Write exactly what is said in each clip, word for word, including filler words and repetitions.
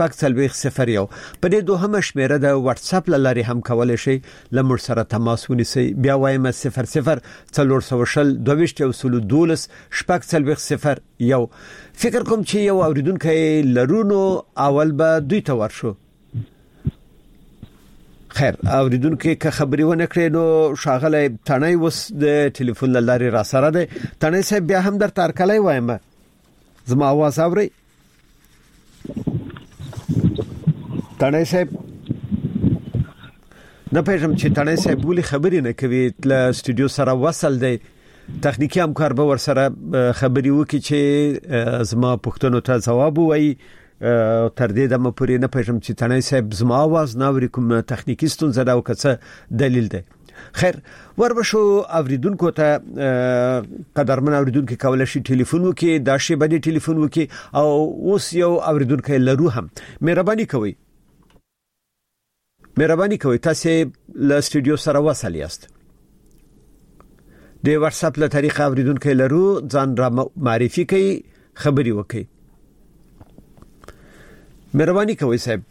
شپږ څلوېښت صفر یو. په دې دوهمه شمیره د واتس اپ لارې هم کولای شئ له موږ سره تماس ونیسئ. بیا وایم صفر صفر څلور سوه شل دوه ویشت یو سل دولس شپږ څلوېښت صفر یو. فکر کوم چې یو اوریدونکی لرونو اول به دوی ته ورشو. خیر اوریدونکو که خبري ونه کړې نو شاغله تڼۍ وس د ټلیفون لارې را سره ده. تڼۍ صاحب بیا هم در تارکلای وایم زما आवाज اوري؟ تڼۍ صاحب نه پېژم چې تڼۍ صاحب ولې خبري نه کوي. له سټوډیو سره وصل دی تخنیکی همکار به ور سره خبري وکړي چې زما پوښتنو ته جواب وایي. تر دې دمه پورې نه پېژم چې تڼۍ صاحب زما आवाज نه اوري کوم تخنیکی ستونزه دا او کڅه دلیل دی. خیر وربشو اوریدونکو ته قدرمن اوریدونکو کولای شي ټلیفون وکي دا شی باندې ټلیفون وکي او اوس یو اوریدونکو لرو هم. مهرباني کوئ مهرباني کوئ تاسو له سټوډیو سره وصل یاست. د واتس اپ له طریقه اوریدونکو لرو ځان را معرفي کوي خبري وکي. مهرباني کوئ صاحب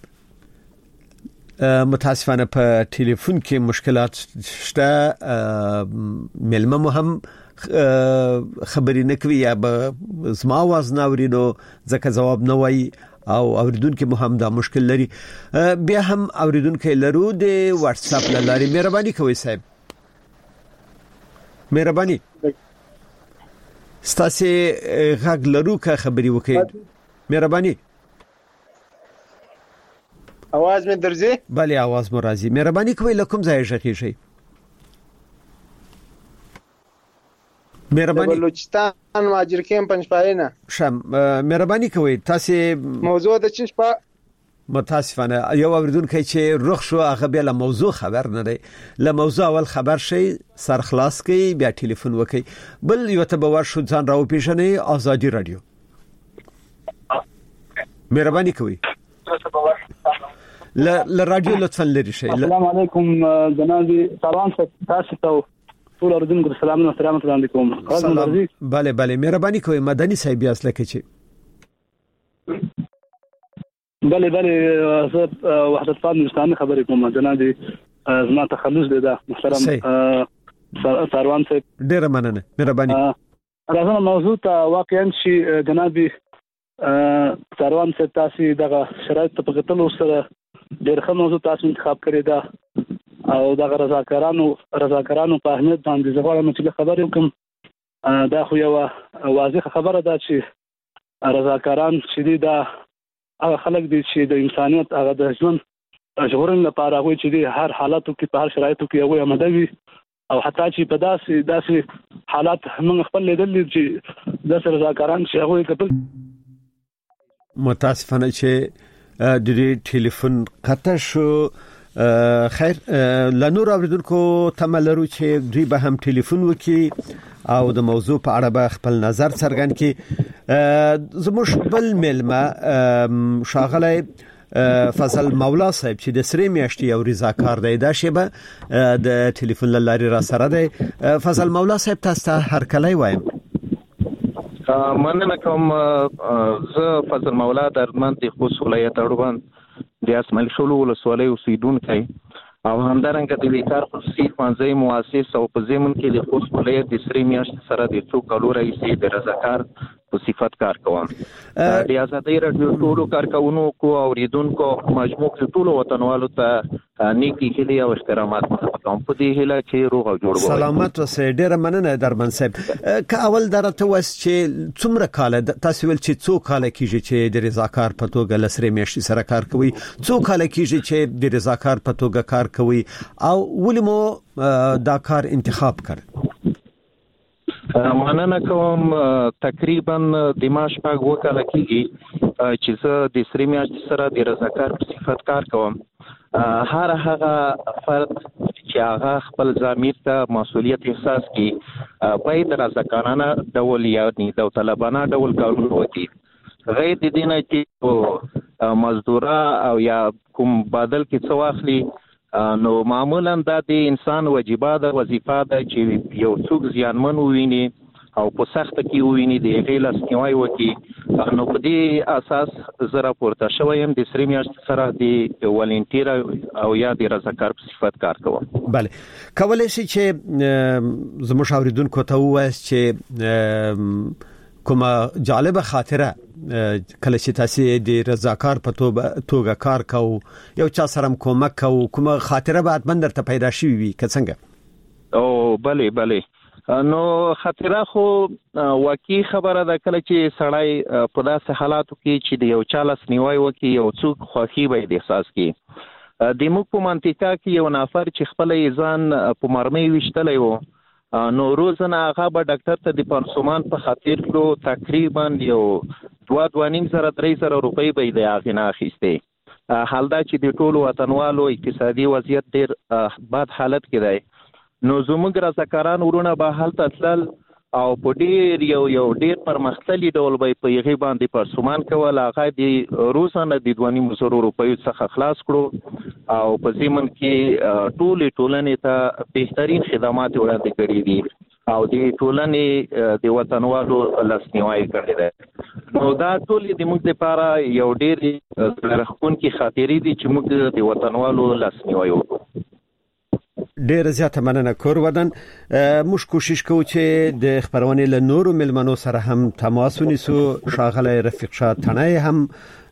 متاسفانه په ټلیفون کې مشکلات شته. ملمه مو هم خبري نه کوي یا به زما आवाज نه اوري نو ځکه جواب نه وایي او اوریدونکو مو هم دا مشکل لري. بیا هم اوریدونکو لرو د واتس اپ لارې. مهرباني کوئ صاحب مهرباني ستاسو غږ لرو که خبري وکړي. مهرباني आवाज مې درځي؟ بله आवाज مو راځي. مهرباني کوئ لکم ځای ژغیږئ. مهرباني بلوچستان مهاجر کیم پنځپاینه شم. مهرباني کوئ تاسو موضوع د چی شپه متاسفانه یو اوریدونکو چې رخ شو هغه بیا له موضوع خبر نه دی. له موضوع اول خبر شي سر خلاص کړئ بیا ټلیفون وکړئ. بل یو ته باور شو ځان راو پیژنې آزادي رادیو. مهرباني کوئ ل ل رادیو لطفا لري شي. السلام علیکم جناب سلام تاسو ته ټول اردوونکو سلام او احترام علیکم. سلام. bale bale مهرباني کوئ مدني صاحب یاست لکه چې bale bale زه وحدت فاضل مستعمل خبرې کوم جناب زما تخلص دی دا محترم سروان صاحب ډیر مننه مهرباني. راځم موضوع ته واقعا شي جناب سروان صاحب تاسو دغه شرایط په کتلو سره ډېر ښه موضوع تاسو انتخاب کړی دا او دغه رضاکارانو رضاکارانو په اهمیت باندې زه غواړم چې خبرې وکړم. دا خو یو واضحه خبره ده چې رضاکاران چې دا هغه خلک دي چې د انسانیت هغه د ژوند ژغورنې لپاره هغوی چې دي هر حالاتو کې په هر شرایطو کې هغوی آماده وي او حتی چې په داسې داسې حالات موږ خپل لیدل چې داسې رضاکاران چې هغوی کتل. متاسفانه چې د دې ټلیفون قطع شو. خیر لنور اوریدونکو تمه لرو چې دوی به هم ټلیفون وکړي او د موضوع په اړه به خپل نظر څرګند کړي. زموږ بل ملما شاغله فضل مولا صاحب چې د سری میاشتې یو رضاکار دی دا شی به د ټلیفون لارې را سره دی. فضل مولا صاحب تاسو هر کله وایم. مننه کوم. زه فضل مولا درمن د خوست ولایت اړوند د اسماعیل شولو ولسوالۍ اوسیدونکی او همدارنګه د لیکار خصوصي ښوونځي مؤسس او په ضمن کې د خوست ولایت د سری میاشتې سره د څو کالو راهیسې د رضاکار په صفت کار کوم. د آزادۍ راډیو ټولو کارکونکو او اوریدونکو مجموع ټولو وطنوالو ته نیکی هیلې او احترامات کوم. په دې هیله چې روغ او جوړ وي. سلامت اوسئ. ډیره مننه درمن صاحب. که اول درته وس چې څومره کال تاسو ول چې څو کال کیږي چې د رضاکار په توګه لسري میاشتې سره کار کوي؟ څو کال کیږي چې د رضاکار په توګه کار کوي او ولې مو دا کار انتخاب کړ؟ مننه کوم. تقریبا د ماش پاک وکاله کیږي چې زه د سری میاشتې سره د رضاکار په صفت کار کوم. هر هغه فرد چې هغه خپل ضمیر ته مسؤلیت احساس کړي باید رضاکارانه ډول یا داوطلبانه ډول کارونه وکړي. غیر د دې نه چې مزدوره او یا کوم بدل کې څه واخلي نو معمولا دا د انسان واجبه ده وظیفه ده چې یو څوک زیانمن وویني او په سخته کې وویني د هغې لاسنیوی وکړي نو په دې اساس زه راپورته شوم د سری میاشتې سره د والنټیر او یا د رضاکار په صفت کار کوم. بله کولای شي چې زموږ اوریدونکو ته ووایي چې کومه جالبه خاطره کله چې تاسو د رضاکار په توګه کار کوو یو چا سره کومک کوو کومه خاطره به حتمن درته پیدا شي وي که څنګه؟ او بله بله نو خاطره خو واقعي خبره ده کله چې سړی په داسې حالاتو کې چې د یو چا لاس نیوی وکړي یو څوک خوښي به د احساس کړي. د موږ په منطقه کې یو نفر چې خپل ځان په مرمۍ وشتلی و نو روزنه هغه به ډاکټر ته د پانسومان په خاطر کړو تقریبا یو دوه دوه نیم زره درې زره روپۍ به د هغې نه اخیستې. حال دا چې د ټولو وطنوالو اقتصادي وضعیت ډېر بد حالت کې دی نو زموږ رضاکاران ورونه به هلته تلل او په ډېر یو یو ډېر پرمختللي ډول به په هغې باندې پرسومان کول. هغه د روزانه د دوه نیم زرو روپیو څخه خلاص کړو او په ضمن کې ټولې ټولنې ته بهترین خدمات وړاندې کړي دي او د ټولنې د وطنوالو لاسنیوی کړی دی. نو دا ټول د موږ لپاره یو ډېر زړه راښکونکي خاطرې دي چې موږ د وطنوالو لاسنیوی وکړو. ډیر زیاته مننه کور ودان. موږ کوشش کوو چې د خبرونې له نورو ملمنو سره هم تماس ونیسو. ښاغلی رفیق شاه تڼۍ هم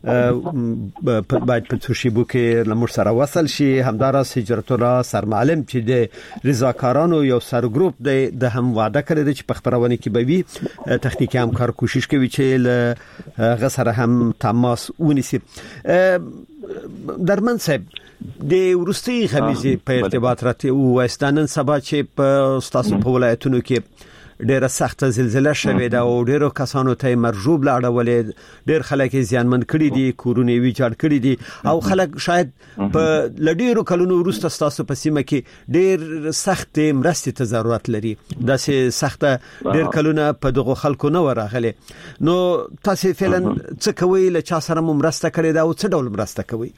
باید په څوشیبو کې له موږ سره وصل شي. همداراز هجرت الله سرمعلم چې د رضاکارانو یو سر ګروپ دی د هم وعده کړی دی چې په خبرونه کې به وي تخنیکي همکار کوشش کوي چې له هغه سره هم تماس ونیسي. درمن صاحب د ورستي خمیزې په ارتباط راته وستانن سبا چې په ستاسو په ولایتونو کې ډیره سخته زلزلہ شوې ده او ډیرو کسانو ته مرجوب لاړولې ډیر خلک ځانمن کړي دي کورونه ویجاړ کړي دي او خلک شاید په لډیرو کلونو وروسته ستاسو په سیمه کې ډیر سخت مرستې ته ضرورت لري. داسې سخته ډیر کلونه په دغه خلکو نه ورغلي. نو تاسو فعلا څه کوي له چا سره مرسته کړي دا او څه ډول مرسته کوي؟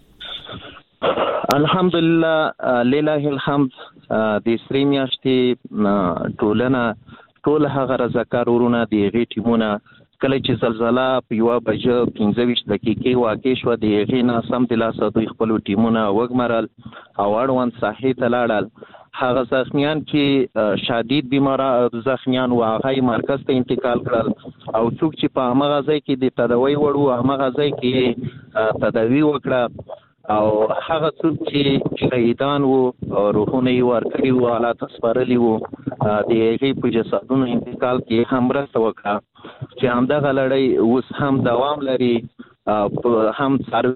الحمدلله لله الحمد د سری میاشتې ټولنه ټول هغه رضاکار ورونه د هغې ټیمونه کله چې زلزله په یوه بجه پنځه ویشت دقیقې واقع شوه د هغې نه سمدلاسه دوی خپلو ټیمونه وګمرل او اړوند ساحې ته لاړل. هغه زخمیان چې شدید بیماره زخمیان و هغه مرکز ته انتقال کړل او څوک چې په همغه ځای کې د تداوی وړ و همغه ځای کې تداوی وکړه او هغه څوک چې شهیدان وو روحونه یې ورکړي وو حالات سپارلي وو د هغې په جسدونو انتقال کې هم مرسته وکړه چې همدغه لړۍ اوس هم دوام لري. هم څاروي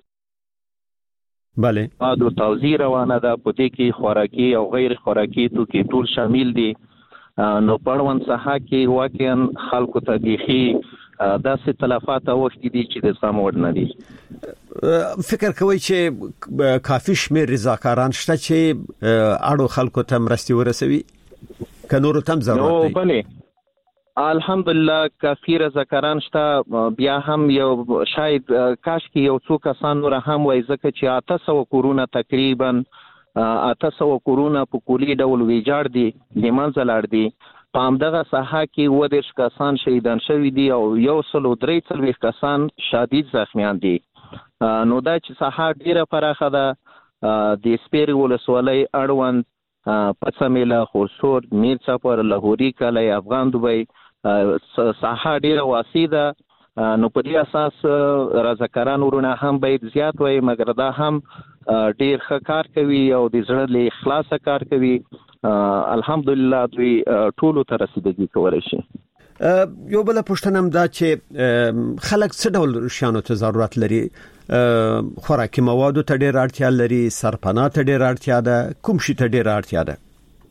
بله د توزیع روانه ده په دې کې خوراکي او غیر خوراکي توکي ټول شامل دي. نو په اړوند ساحه کې واقعا خلکو ته بیخي داسې تلفات اوښتي دي چې د زغم وړ نه دي. فکر کوي چې کافي شمیر رضاکاران شته چې اړو خلکو ته مرستې ورسوي که نورو ته هم ضرورت دی؟ بله الحمدلله کافي رضاکاران شته. بیا هم یو شاید کاش کې یو څو کسان نور هم وای ځکه چې اته سوه کورونه تقریبا اته سوه کورونه په کلي ډول ویجاړ دي له منځه لاړ دي. په همدغه ساحه کې اووه دېرش کسان شهیدان شوي دي او یو سل او درې څلوېښت کسان شدید زخمیان دي. نو دا چې ساحه ډیره پراخه ده د سپیرې ولسوالۍ اړوند پڅمیله خورسور میرڅپر لاهوري کلی افغان دوبۍ ساحه ډیره واسع ده. نو په دې اساس رضاکاران ورونه هم باید زیات وي مګر دا هم ډیر ښه کار کوي او د زړه له اخلاصه کار کوي. الحمدلله دوی ټولو ته رسیدګي کولی شي. یو بل پوښتنه هم دا چې خلک څه ډول شیانو ته ضرورت لري؟ خوراکي موادو ته ډیر اړتیا لري، سرپناه ته ډیر اړتیا ده، کوم شي ته ډیر اړتیا ده؟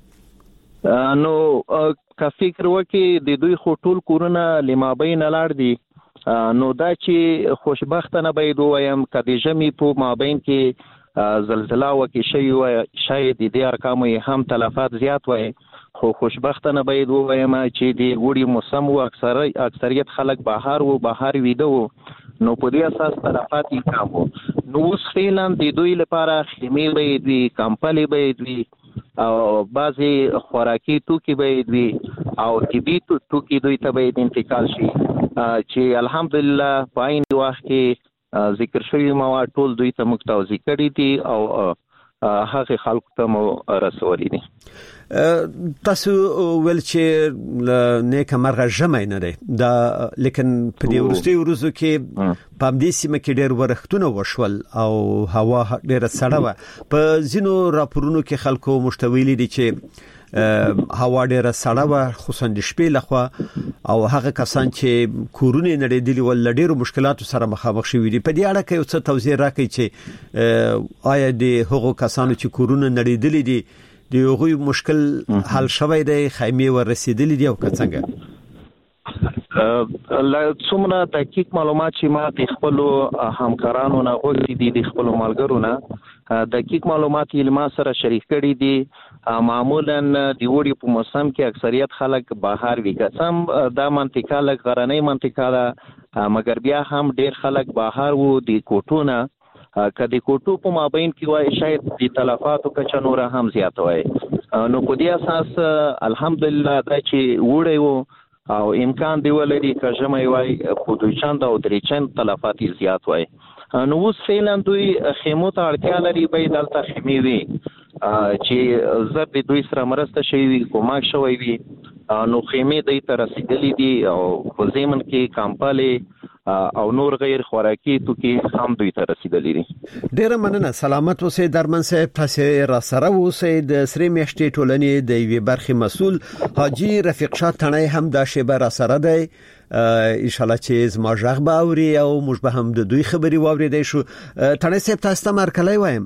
نو که فکر وکړي د دوی خو ټول کورونه له مابین لاړ دي. نو دا چې خوشبختانه باید ووایم که د ژمي په مابین کې زلزله وکړي شوې وای شاید د دې ارقامو یې هم تلفات زیات وای، خو خوشبختانه باید ووایم چې د وړي موسم و اکثریت خلک بهر و بهر ویده و نو په دې اساس تلفات یې کم و. نو اوس فعلا د دوی لپاره خیمې باید وي، کمپلې باید وي او بعضی خوراکي توکي به وي او طبي توکي دوی ته به انتقال شي چې الحمدلله په عین وخت کې ذکر شوی مواد ټول دوی ته متوازی کړي دي او هغه خلکو ته مو رسولي دي. تاسو ول چې نیک مرغه جمع نه دی دا لیکن په دې ورستي ورځو کې په دې سیمه کې ډېر ورښتونه وشول او هوا ډېره سړه و. په ځینو راپورونو کې خلکو مشتویلي دي چې هوا ډېره سړه و خصوصا د شپې لخوا او هغه کسان چې کورونه نړیدلي ول ډېرو مشکلاتو سره مخامخ شوي دي. په دې اړه کې یو څه توضیح راکړئ چې آیا د هغو کسانو چې کورونه نړیدلي دي د هغوی مشکل حل شوی دی خیمه ورسېدلې دي او څنګه؟ لا څومره دقیق معلومات چې ما د خپل همکارانو نه غوښتي دي د خپل ملګرو نه دقیق معلومات یې ما سره شریک کړي دي. معمولا د وړي په موسم کې اکثریت خلک بهر وي قسم دا منطقه لږ غرنۍ منطقه ده مګر بیا هم ډیر خلک بهر وو د کوټونه کدی کوټو په مابین کې وای شاید د تلفاتو کچا نور هم زیات وای نو په دې اساس الحمدلله دا چې وړي وو او امکان دی ولري که جمعي وای په دوی چند او درې چند تلفات زیات وای نو اوس فعلا دوی خیمو ته اړتیا لري به دلته خیمې وي چې زر د دوی سره مرسته شوی کومک شوی وي نو خیمې دوی ته رسیدلې دي او په زمن کې کمپالې او نور غیر خوراکي توکي هم دوی ته رسیدلې دي. ډیره مننه. سلامت اوسئ درمن صاحب. تاسو را سره اوسئ. د سری میاشتې ټولنې د یوې برخې مسول حاجی رفیق شاه تڼۍ هم د شیبه را سره دی. ان شاء الله چې زما ژغ به اوري او موږ به هم د دوی خبري واورېدای شو. تڼۍ صاحب تاسو ته مرکلای وایم.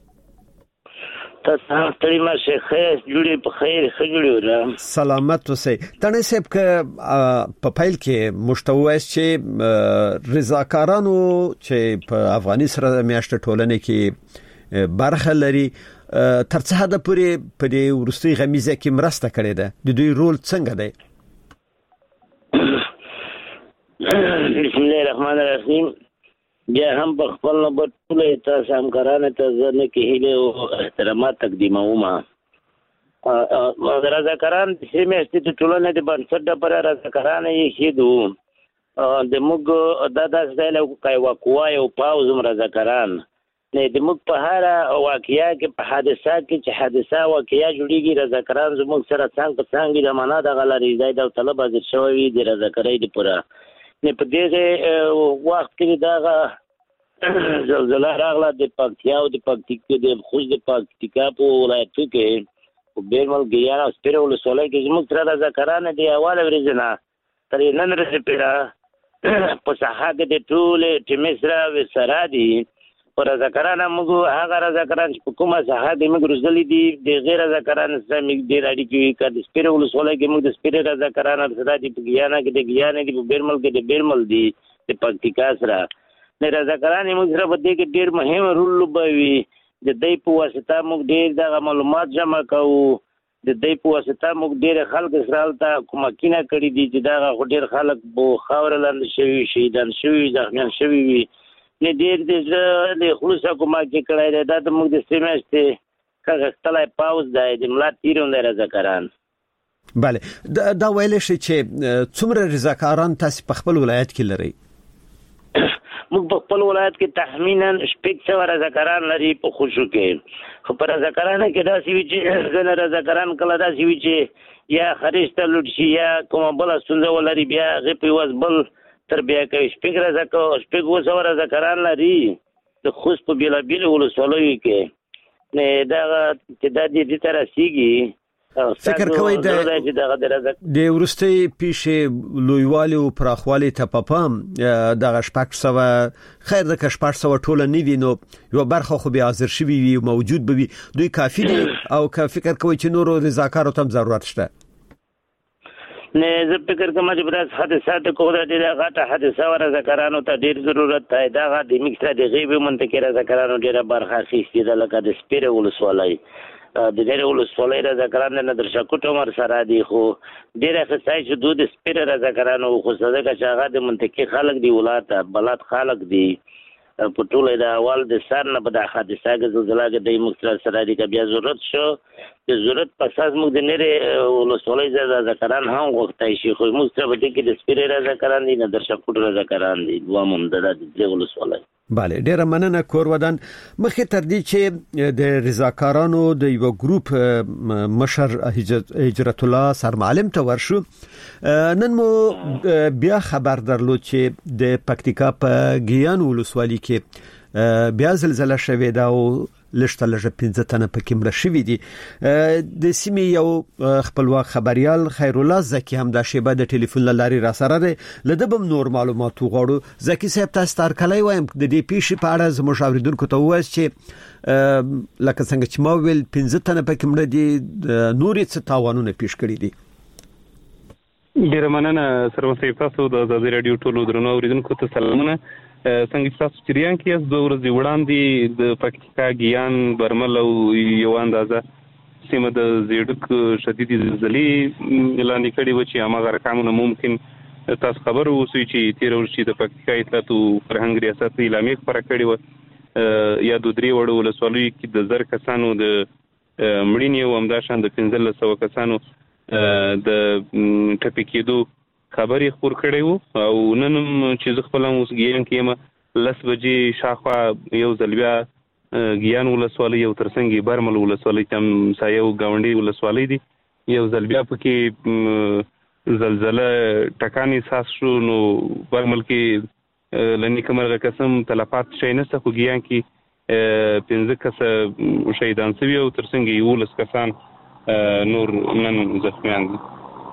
تاسو ستړي ما شیخ جوړې په خیر خجوړې سلامت اوسئ. تڼۍ صاحب ک په پیل کې مشتویس چې رضاکارانو چې په افغاني سره میاشت ټولنې کې برخه لري تر څه حد پورې په دې ورستي غمیزه کې مرسته کړې ده د دوی رول څنګه دی؟ بسم الله الرحمن الرحیم. بیا هم په خپل نمبر ټول تاسو همکارانو ته زنه کې هیله او احترامات تقدیموم. رضاکاران چې میاشتې د ټولنې د بنسټ لپاره رضاکاران یې شیدو د موږ د داسې له کوي واقعي او پاوز رضاکاران نه د موږ په هر واقعیا کې په حادثه کې چې حادثه واقعیا جوړیږي رضاکاران زموږ سره څنګه څنګه د معنا د غلري ځای د طلب حاضر شوی د رضاکارۍ لپاره نه په دې وخت کې دا زلزلہ راغله د پکتیا او د پکتیکا د خوش د پکتیکا په ولایتو کې په بیرمل ګیانا سپیره ولسوالۍ کې زموږ سره رضاکاران دي اواله ورځنه ترې نن رسېدل په ساحه کې د ټول ټیم سره وسره دي پر رضاکاران موږ هغه رضاکاران چې په کومه ساحه کې موږ روزلي دي د غیر رضاکاران سره موږ ډېر اړیکې کړې سپیره ولسوالۍ کې موږ د سپیره رضاکاران سره دي په ګیانا کې د ګیانا کې په بیرمل کې د بیرمل دي د پکتیکا سره نه رضاکاران موږ سره په دې کې ډېر مهم رول لوبوي د دې په واسطه موږ ډېر د معلومات جمع کوو د دې په واسطه موږ ډېر خلک سره ته کومکینه کړې دي چې دا ډېر خلک بو خاور لاندې شوی شهیدان شوی ځخمیان شوی وي نه ډېر د د خلوصه کومک کړی دی دا د موږ د سیمهشته کغه ستلای پاوز دی د ملت تیرون رضاکاران. بله دا ویل شي چې څومره رضاکاران تاسو په خپل ولایت کې لري؟ موږ په خپل ولایت کې تخمینا شپږ سوه رضاکاران لري په خوشو کې. خو په رضاکارانو کې داسې وي چې ځینې رضاکاران کله داسې وي چې یا خریج ته لوټ شي یا کومه بله ستونزه ولري بیا هغې په یوازې بل تربیه کوي. شپږ رضاکا شپږ اووه سوه رضاکاران لري د خوست په بېلابېلو ولسوالیو کې نه دغه چې دا دې ته رسېږي. فکر کوي د د ورستي پیښې لویوالي او پراخوالي ته په پام دغه شپږ سوه خیر د شپږ سوه ټوله نه وي نو یو برخه خو به حاضر شوي وي موجود به وي دوی کافي دي او که فکر کوي چې نورو رضاکارو ته ضرورت شته؟ نه زه فکر کوم چې برس حادثات کوه د ډیره غټه حادثه ور رضاکارانو ته ډیر ضرورت دی. دا غا د میکسره د غیبی منطقې رضاکارانو ډیره برخه اخیستې ده لکه د سپیره ولسوالۍ د ډیره ولسوالۍ رضاکاران نه در شکوټ عمر سره دي خو ډیره خصای چې دوی د سپیره رضاکارانو خو صدقه چې هغه د منطقې خلک دی ولات بلات خلک دی په ټوله د اول د سر نه په د حادثه کې زلزلہ کې د میکسره سره دي که بیا ضرورت شو د ضرورت په اساس موږ د نری ولسوالۍ رضاکاران هم غوښتای شي خو موږ سره به کې د سپیرې رضاکاران دي نه د شپوټ رضاکاران دي دوه هم د دې ولسوالۍ. بله ډیره مننه کور ودان. مخکې تر دې چې د رضاکارانو د یو ګروپ مشر هجرت الله سرمعلم ته ورشو نن مو بیا خبر درلود چې د پکتیکا په ګیان ولسوالۍ کې بیا زلزلہ شوې ده او لشته لږه پنځه تنه پکې مړه شوي دي. د سیمې یو خپلواک خبريال خیر الله زکی هم د شیبه د ټلیفون لاري را سره دی لده بم نور معلومات غواړو. زکی صاحب تاسو تر کله وایم د دې پیښې په اړه زموږ اوریدونکو ته وایي چې لکه څنګه چې ما ویل پنځه تنه پکې مړه دي نورې څه تاوانونه پیښ کړي دي. ډیره مننه سروان صاحب تاسو د ازادي رادیو ټولو درنو اوریدونکو ته سلامونه. څنګه تاسو چریان کې د ورځې وړاندې د پکتیکا ګیان برمل او یو اندازه سیمه د زیړک شدید زلزلې اعلان کړي و چې هغه رقمونه ممکن تاسو خبر اوسئ چې تیر ورځ د پکتیکا اطلاعات او فرهنګ ریاست اعلامیه خبره کړې و یا د درې وړو ولسوالۍ کې د زر کسانو د مړینې او همداشان د پنځه سوه کسانو د ټپي کېدو خبري خبر کړی وو او نن چې زه خپل اوس ګیان کې لس بجې شاخوا یو ځلبیا ګیان ولسوالۍ یو ترڅنګ برمل ولسوالۍ تم سایو گاونډي ولسوالۍ دي یو ځلبیا پکې زلزلہ ټکانی احساس شو نو برمل کې لنی کمرغه قسم تلفات شي نه څه ګیان کې پنځه کس شهیدان شوي او ترڅنګ یو لس کسان نور نن زخمیان دي.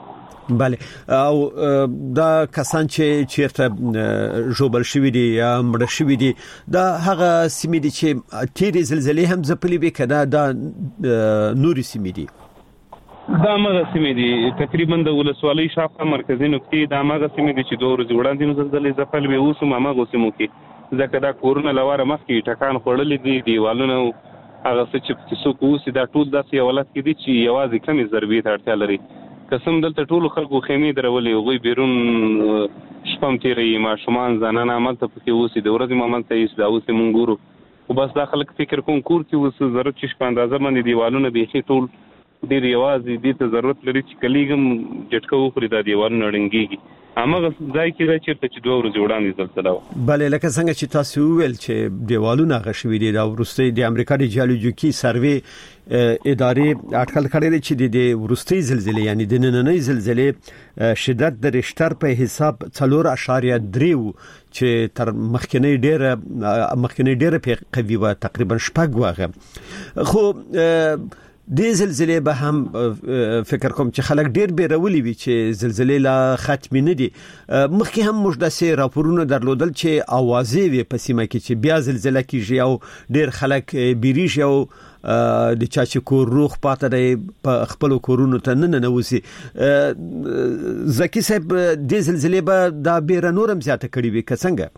بله او دا کسان چې چیرته جوبل شوی دي یا مړ شوی دي دا هغه سیمې دي چې تیرې زلزلې هم ځپلې وي کدا دا نوري سیمې دي. دا مغه سیمې دي تقریبا د ولسوالۍ شاخه مرکزي نقطې دا مغه سیمې دي چې دوه ورځې وړاندې زلزلې ځپلې وي اوس هم هغه سیمو کې ځکه دا کورونه لواره مخکې ټکان خوړلې دي دیوالونه هغه څه چې څوک اوسي دا ټول داسې ولادت کې دي چې یوازې کمې ضربې ته اړتیا لري. قسم دلته ټول خلکو خیمې درولې غوي بیرون شپم تیرې ماشومان ځانانه عمل ته پکې اوسي د ورځې عمل ته ایس دا اوسې مونږ ګورو او بس دا خلک فکر کوم کور کې اوس ضرورت چې په اندازه باندې دیوالونه بیخي ټول ډېر یوازې دې ته ضرورت لري چې کلیګم جټکه وخوري دا دیوالونه ړنګېږي همغه ځای کې دا چیرته چې دوه ورځې وړاندې زلزله وه. بله لکه څنګه چې تاسو وویل چې دیوالونه هغه شوي دي دا وروستۍ د امریکا د جیولوجیکي سروې ادارې اټکل کړی دی چې د وروستۍ زلزلې یعنی د نننۍ زلزلې شدت د ریشتر په حساب څلور اعشاریه درې چې تر مخکنی ډیره مخکنی ډیره قوي و تقریبا شپږ واغه خو د زلزلې به هم فکر کوم چې خلک ډیر بیرولي وي چې زلزلې لا ختم نه دي. مخکې هم موږ د سه راپورونه درلودل چې اوازې وي په سیمه کې چې بیا زلزلہ کیږي او ډیر خلک بیریږي او د چا چې کور روغ پاتې دی په خپل کورونو ته نه ننوځي. زکی صاحب د زلزلې به دا بیره نورم زیاته کړي وي که څنګه؟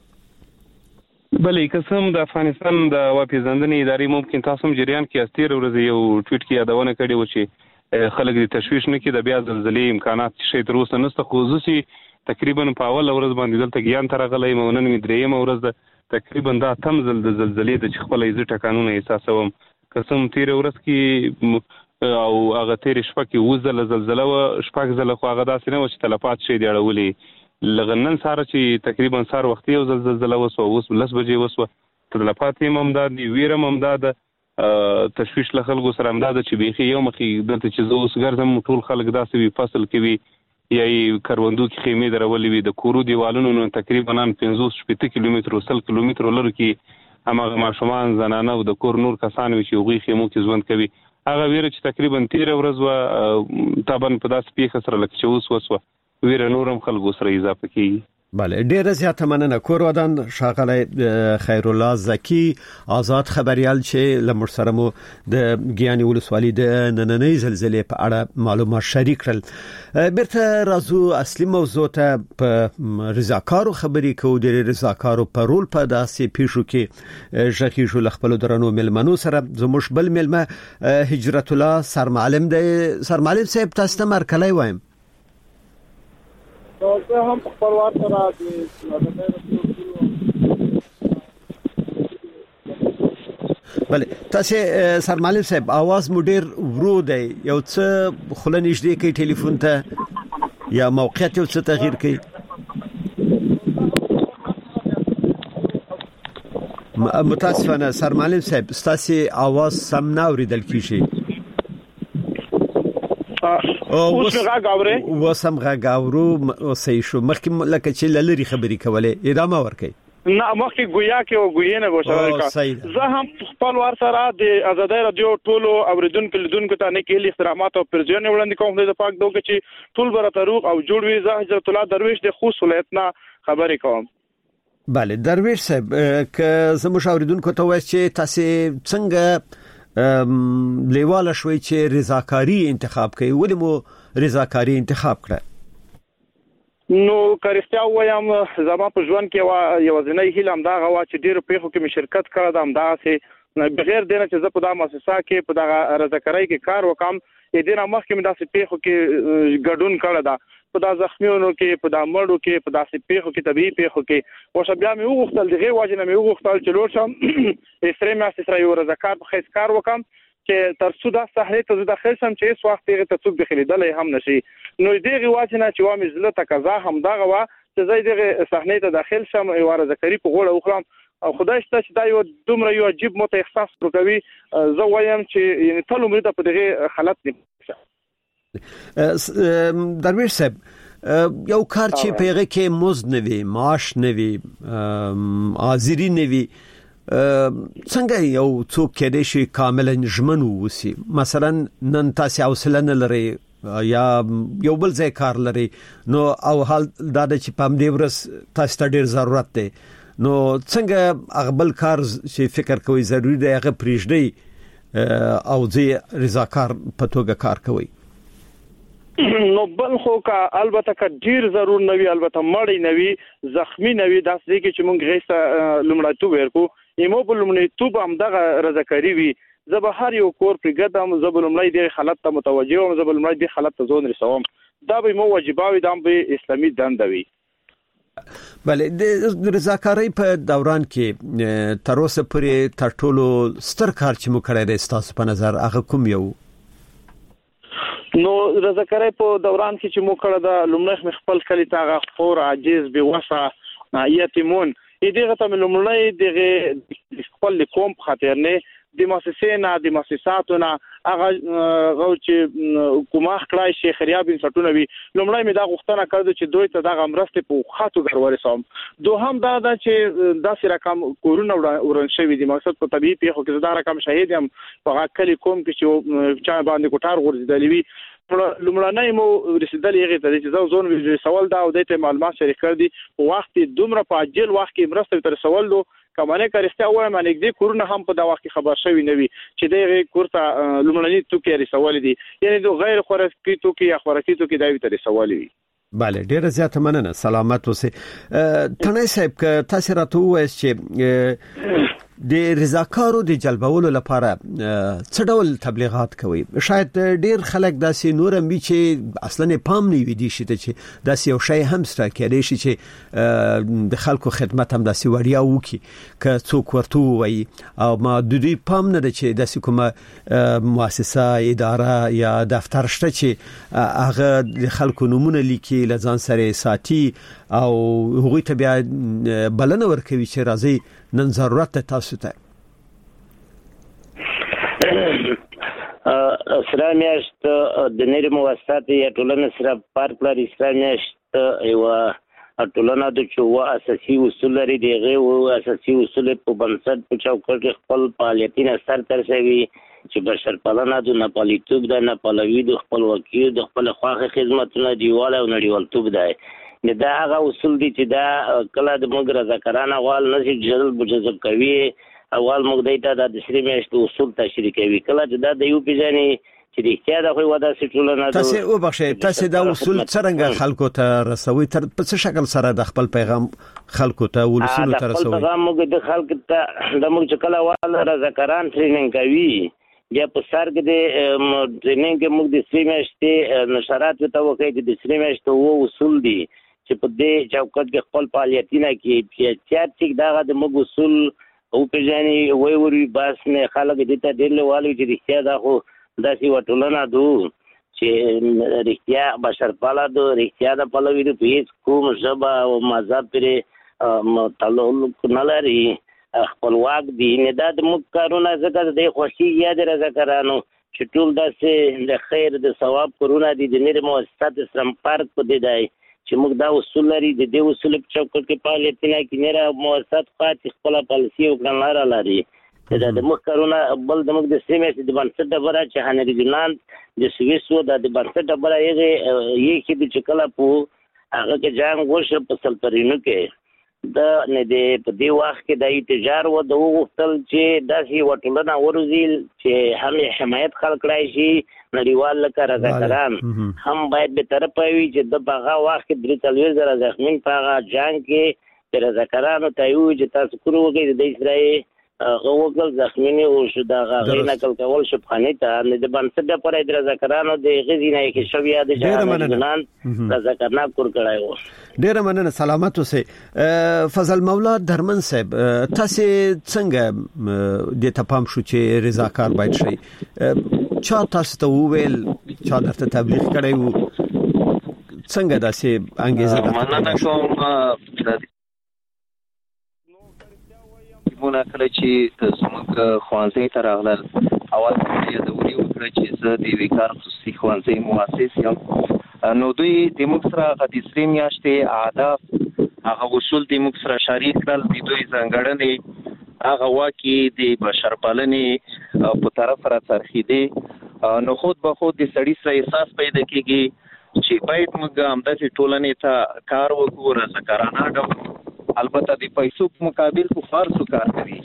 بلې قسم د افغانستان د واپیژندنې ادارې ممکن تاسو هم جریان کې استیر ورځ یو ټویټ کې یادونه کړې و چې خلک د تشویش نه کې د بیا زلزلې امکانات شي تر اوسه نشته خصوصي تقریبا په اول ورځ باندې دلته ګیان تر غلې مونن می درېم ورځ د تقریبا دا تم زل د زلزلې د خپل عزت ټکانونه احساسوم قسم تیر ورځ کې او هغه تیر شپه کې وزله زلزلہ و شپږ زله خو هغه داسې نه و چې تلفات شي دی اړولې لغنن ساره چې تقریبا سار وخت یو زلزلہ وسو اوس لس بجې وسو تلفات هم امداد ویرم امداد تشویش له خلکو سره امداد چې بیخي یو مخې دلته چې زه اوس ګرځم ټول خلک داسې وي فصل کې وي یا کروندو کې خیمې درولې وي د کورو دیوالونو نو تقریبا پنځوس شپږ کیلومتر وسل کیلومتر لري کې هغه ماشومان زنانه او د کور نور کسان وي چې غوي خیمو کې ژوند کوي هغه ویره چې تقریبا تیر ورځ و تابن په داس پیښه سره لکه چې اوس وسو ویره نورم خلکو سره اضافه کیږي. بله ډیره زیاته مننه کور ودان شاغله خیر الله زکی آزاد خبريال چې لمر سره مو د ګیانی ولسوالۍ د نننۍ زلزلې په اړه معلومات شریک کړل. بیرته راځو اصلي موضوع ته په رضاکارو خبري کوو د رضاکارو په رول په داسې پیښو کې ژغي شو خپل درنو ملمنو سره زموږ بل ملمه هجرت الله سرمعلم دی. سرمعلم صاحب تاسو ته مرکلای وایم زه هم خپل ورته راځي بله تاسو سرمعلم صاحب आवाज مو ډیر ورو دی یو څه خله نږدې کې ټلیفون ته یا موقعیت یو څه تغییر کوي متاسفانه سرمعلم صاحب تاسو आवाज سم نه اوریدل کیږي او وسغه غاوري وسم غاورو صحیح شو مخکې لکه چې لری خبري کوله ادامه ورکي نه مخکې ګویا کې او ګوینه غوښتل زه هم خپل ور سره د آزادۍ رادیو ټولو اوریدونکو لیدونکو ته نه کېلي احترامات او پرځونه وړاندې کوم د پاک دوه چې ټول برته روغ او جوړ وي زه حضرت الله درویش د خو ولایتنا خبرې کوم بله درویش صاحب که زموږ اوریدونکو ته وایي چې تاسو څنګه لیواله شوي چې رضاکاری انتخاب کوي ولې مو رضاکاری انتخاب کړه نو کارستیا وایم زما په ژوند کې یو ځنې هیلم دا غوا چې ډیر پیخو کې شرکت کړم دا همدا سه بغیر دینه چې زه په دا مؤسسه کې په دا رضاکاری کې کار وکم دې نه مخکې مې دا پیخو کې ګډون کړل دا په دا زخمیونو کې په دا مړو کې په دا پیخو کې طبيعي پیخو کې او شبیا مې وغوښتل دغه واجب مې وغوښتل چې لور شم استری مې اسره یو رضاکار په خیس کار وکم چې تر څو دا صحنه ته داخل شم چې اس وخت هغه ته څوک دخلیدل هم نشي نو دغه واجب نه چې وامه زله تقاضا هم دا غوا چې زه دغه صحنه ته داخل شم یو رضاکاری په غوړه وخلم او خدای شته چې دا یو دومره یو عجیب مو ته احساس وکوي زه وایم چې یعنی ټول عمر ته په دغه حالت نه درویش صاحب یو کار چې پیغه کې مزد نه وي معاش نه وي حاضری نه وي څنګه یو څوک کېدې شي کاملا ژمن وسی مثلا نن تاسو حوصله نه لري یا یو بل ځای کار لري نو او حال دا چې پام دی ورس تاسو ته ډیر ضرورت دی نو څنګه اغبل کار چې فکر کوي ضروری دی هغه پریږدي او ځي رضاکار په توګه کار کوي نو بل خو کا البته کا ډیر ضرور نوي البته مړی نوي زخمی نوي داس دي چې مونږ غیسه لمړاتو ورکو ایمو بل لمړاتو هم دغه رضاکاری وي زه به هر یو کور پرګدم زه به لمړی د حالت ته متوجه وم زه به لمړی د حالت ته ځون رسوم دا به مو واجباوي د اسلامي دندوي بله د رضاکاری په دوران کې تر اوسه پورې تر ټولو ستر کار چې مو کړی دی ستاسو په نظر هغه کوم یو نو رضاکاری په دوران کې چې مو کړه دا لمړی خپل کلی تاغه خور عاجز به وسه یتیمون دغه ته لمړی دغه خپل قوم خاطر نه د مؤسسې نه د مؤسساتو نه هغه غو چې کومه کړای شي خریاب انسټونه وي لمړی مې دا غوښتنه کړې چې دوی ته د غمرسته په خاطو ګرورسم دوهم دا دا چې داسې رقم کورونه ورن شوی دي مقصد په طبيعي پیښو کې دا رقم شهید هم په کلی کوم کې چې چا باندې کوټار غورځېدلی وي لمړنۍ مو رسیدل یې ته چې زو زون وی سوال دا او د معلومات شریک کړ دي په وخت دومره په اجل وخت کې مرسته تر سوال دو کمانه کارسته وایم ان دې کورونه هم په دا وخت خبر شوی نه وي چې دغه کورته لمړنۍ توکي رسول دي یعنی د غیر خوراکي توکي یا خوراکي توکي دا وی تر سوال وي بله ډیره زیاته مننه سلامت اوسئ تنه صاحب که تاسو راته وایئ چې د رضاکارو د جلبولو لپاره څه ډول تبلیغات کوي شاید ډیر خلک داسې نور هم چې اصلا پام نه وي دي چې داسې یو شی هم سره کېدای شي چې د خلکو خدمت هم داسې وړیا وکي که څوک ورته وایي او ما د دې پام نه ده چې داسې کومه مؤسسه اداره یا دفتر شته چې هغه د خلکو نمونه لیکي لزان سره ساتي او هغوی ته بیا بلنه ورکوي چې راځي نن ضرورت تاسو ته اسرامیاشت د نری موسسات یا ټولنه سره پارک لري اسرامیاشت یو ټولنه د چوه اساسي اصول لري دغه او اساسي اصول په بنسټ په چوکاټ کې خپل فعالیتونه سر ترسوي چې بشر پالنه د ناپالیتوب د ناپالوي د خپل وکیل د خپل خواخه خدماتونه دیواله او نړیوالتوب دی نه دا هغه اصول دي چې دا کله د موږ رضاکارانه غوال نشي جذب جذب کوي اول موږ دایته د سری میاشت اصول تشریح کوي کله چې دا د یو پیژنې چې د احتیاط خو ودا سټولنه تاسو او بخښه تاسو دا اصول څنګه خلکو ته رسوي تر په څه شکل سره د خپل پیغام خلکو ته ولسونو ته رسوي پیغام موږ د خلکو ته د موږ چې کله وال رضاکاران ټریننګ کوي بیا په سر کې د ټریننګ کې موږ د سری میاشتې نشرات ته وکړي چې د سری میاشت وو اصول دي چې په دې چوکاټ کې خپل فعالیتونه کې چې چا چې دا د موږ اصول او په ځاني وای وری باس نه خلک دې ته ډېر والي چې رښتیا دا خو داسې وټولنه دو چې رښتیا بشرپاله دو رښتیا د پلوي د پیس کوم ژبه او مذهب پرې تعلق نه لري خپلواک دي نه دا د موږ کارونه ځکه د خوښي یا د رضاکارانو چې ټول داسې د خیر د ثواب کارونه دي د نړۍ مؤسسات سره فرق پدې دی چې موږ دا اصول لري د دې اصول په چوکاټ کې فعالیتونه کې نړۍ مؤسسات خاطر خپل پالیسي او کړنلاره لري دا د موږ کارونه بل د موږ د سیمې د بنسټ ډبره چې هنري جنان د سویسو د بنسټ ډبره یې یې کې د چکلا په هغه کې جام ورشه په سلطرینو کې دا نه دې په دې وخت کې د تجار و د وختل چې داسې وټولنه ورزیل چې هم حمایت خلک کړای شي نړیوال لکه رضاکاران هم باید به طرف وي چې د هغه وخت کې درې څلوېښت زره زخمین په هغه جنګ کې د رضاکارانو ته یو چې تاسو کړو وګورئ د اسرائیل غوګل زخمین او شو دا غوښنه نقل کول شپخانه ته د بنسټ پر د رضاکارانو د غزینه کې شویا د جهان رضاکارنا کور کړای و ډیر مننه سلامت اوسه فضل مولا درمن صاحب تاسو څنګه د تپام شو چې رضاکار باید شي چا تاسو ته وویل چا درته تبلیغ کړی وو څنګه داسې انګیزه ده مننه کوم مونږ کله چې زموږ خوانځي ته راغلل اول کې د وری وکړه چې زه د وکړ خصوصي خوانځي مؤسس یم نو دوی د موږ سره د سری میاشتې اهداف هغه اصول د موږ سره شریک کړل د دوی ځانګړنې هغه واکي د بشرپالنې په طرف را څرخېدي نو خود به خود د سړي سره احساس پیدا کیږي چې باید موږ همداسې ټولنې ته کار وکړو رضاکارانه ډول البته د پیسو په مقابل کو فرض کار کوي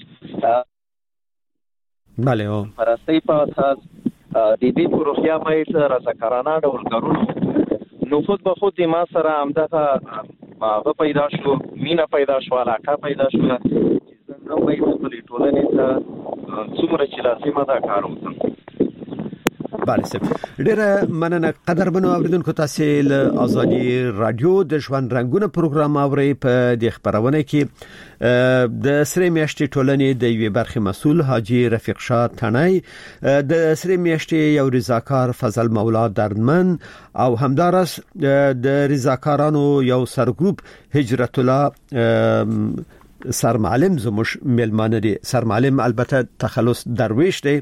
bale او پرستۍ په اساس د دې پروژه باید رضاکارانه ډول کارونه نو خود به خود ما سره همدغه هغه پیدا شو مینا پیدا شو علاقه پیدا شو چې څنګه باید خپل ټولنې ته څومره چې لازمه ده کار وکړو بله سب ډیره مننه قدرمنو اوریدونکو تاسو له ازادي رادیو د ژوند رنگونه پروګرام اوري په د خبرونه کې د سری میاشتې ټولنې د یوې برخې مسول حاجی رفیق شاه تنای د سری میاشتې یو رضاکار فضل مولا دردمن او همدارس د رضاکارانو یو سرګروپ هجرت الله سرمعلم زموش ملمانه دي سرمعلم البته تخلص درویش دی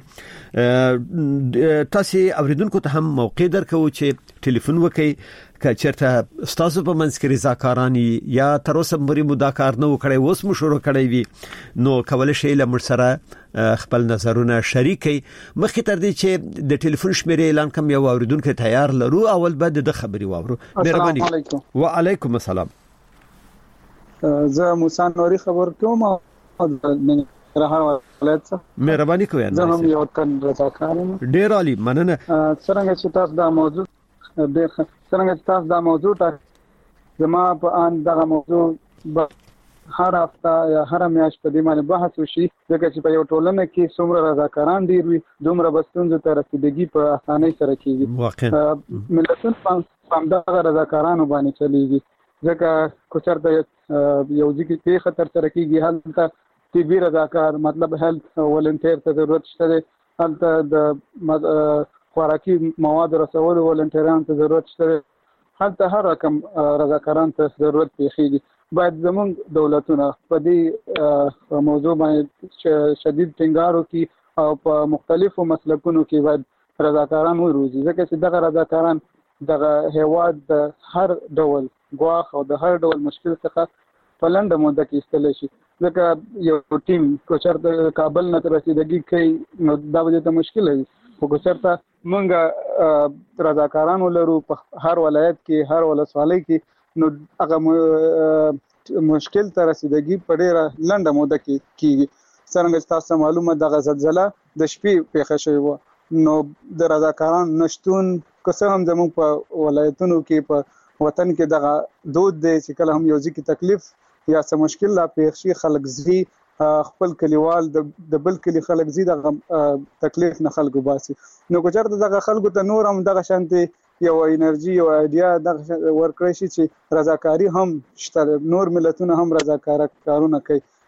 تاسو اوریدونکو ته هم موقع درکو چې ټلیفون وکړي که چیرته استاد په منځ کې رضاکارانی یا تر اوسه مری مداکار نه وکړي اوس مو شروع کړی وي نو کول شي له مر سره خپل نظرونه شریکي مخکې تر دې چې د ټلیفون شمیرې اعلان کوم یو اوریدونکو تیار لرو اول بعد د خبري واورو مهرباني وعلیکم السلام زه موسی نوري خبر کوم من رهار ولایت څخه مهرباني کوئ زه هم یو کن رضاکار یم ډیر عالی مننه څنګه چې تاسو دا موضوع ډیر څنګه چې تاسو دا موضوع ته زما په ان دغه موضوع هر هفته یا هر میاشت په دې باندې بحث وشي ځکه چې په یو ټولنه کې څومره رضاکاران ډیر وي دومره بستونځ ته رسیدګي په اسانۍ سره کیږي ملتونه هم دغه رضاکارانو باندې چلیږي ځکه کوچرته یو ځکه کې خطر سره کیږي هلته طبي رضاکار مطلب هیلث ولنټیر ته ضرورت شته هلته د خوراکي مواد رسولو ولنټیرانو ته ضرورت شته هلته هر رقم رضاکاران ته ضرورت پیښیږي باید زموږ دولتونه په دې موضوع باندې شدید ټینګار وکړي او په مختلفو مسلکونو کې باید رضاکاران وروزي ځکه چې دغه رضاکاران دغه هیواد د هر ډول غواخ او د هر ډول مشکل څخه په لنډه موده کې استل شي ځکه یو ټیم کوچرته کابل نه رسیدګي کوي نو دا به ته مشکل وي خو کوچرته مونږ رضاکارانو لرو په هر ولایت کې هر ولسوالۍ کې نو هغه مشکل ته رسیدګي په ډیره لنډه موده کې کیږي څنګه تاسو معلومه د زلزلہ د شپې پیښه شوی و نو د رضاکارانو نشټون که هم زموږ په ولایتونو کې په وطن کې دغه دود دی چې کله هم یو ځکه تکلیف یا څه مشکل لا پیښ شي خلک زی خپل کلیوال د بل کلی خلک زی د تکلیف نه خلکو باسي نو کوچرته دغه خلکو ته نور هم دغه شانتي یو انرژي او ایډیا دغه ورکړی شي چې رضاکاری هم شته نور ملتونه هم رضاکارانه کوي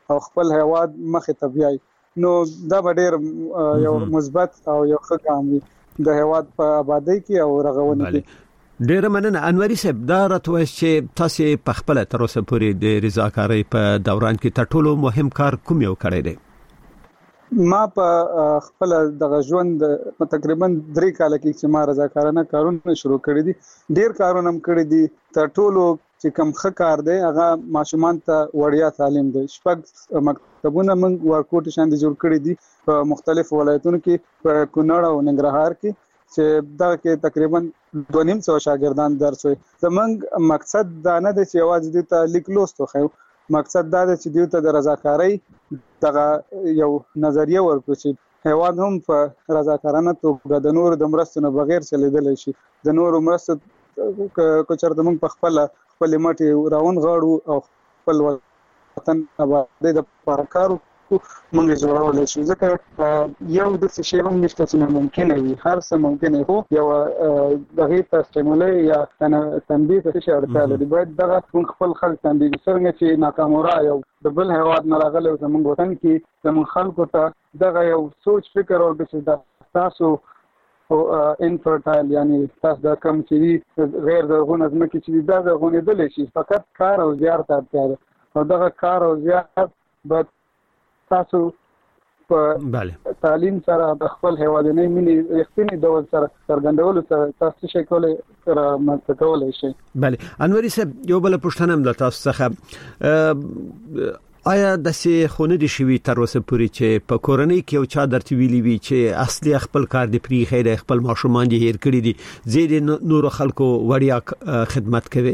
او خپل هیواد مخې ته بیاي نو دا ډېر یو مثبت او یو ښه ګام دی د هیواد په آبادی کې او رغونه کې. ډېر مننه انوري صاحب. دا راته چې تاسو په خپل تر اوسه پورې د رضاکارۍ په دوران کې تر ټولو مهم کار کوم یو کړی دی؟ ما په خپل د ژوند تقریبا درې کال کې چې ما رضاکارانه کارونه شروع کړی دي ډېر کارونه هم کړی دي. تر ټولو چې کوم ښه کار دی هغه ماشومان ته وړیا تعلیم دی. شپږ مکتبونه موږ ورکوټ شاندې جوړ کړی دي په مختلفو ولایتونو کې په کونړ او ننګرهار کې چې دا کې تقریبا دوه نیم سو شاګردان درس وي. زمونږ مقصد دا نه دی چې یوازې د ته لیک لوست خو مقصد دا دی چې دوی ته د رضاکارۍ دغه یو نظریه ورکړي چې هیواد هم په رضاکارانه توګه د نور د مرستو نه بغیر چلیدلی شي. د نور مرستو کو چرته موږ په خپل خپل مټي راون غاړو او خپل وطن آبادی د پرکارو موږ جوړولای شو. ځکه یو د څه شی هم نشته چې ممکن وي هر څه ممکن هو یو دغه تستمولې یا تنبیه څه شي اړتیا لري. باید دغه خپل خلک تنبیه څنګه چې ناکامورا یو د بل هیواد نه راغلی زموږ وطن کې زموږ خلکو ته دغه یو سوچ فکر او د تاسو او انفرټایل یعنی تاسو د کم چې غیر زرغون ازمکه چې دا زرغونې دلې شي فقط کار او زیار ته اړتیا ده او دغه کار او زیار به تاسو په تعلیم سره د خپل هیوادنۍ مینې رښتینی ډول سره څرګندول سره تاسو شي کولای تر مته کولای شي. بله انوري صاحب یو بل پوښتنه هم د تاسو څخه آیا د سې خونه دي شوی تر اوسه پورې چې په کورنۍ کې یو چا درته ویلي وي چې اصلي خپل کار دی پری خیر خپل ماشومان دي هیر کړی دي زید نور خلکو وړیا خدمت کوي؟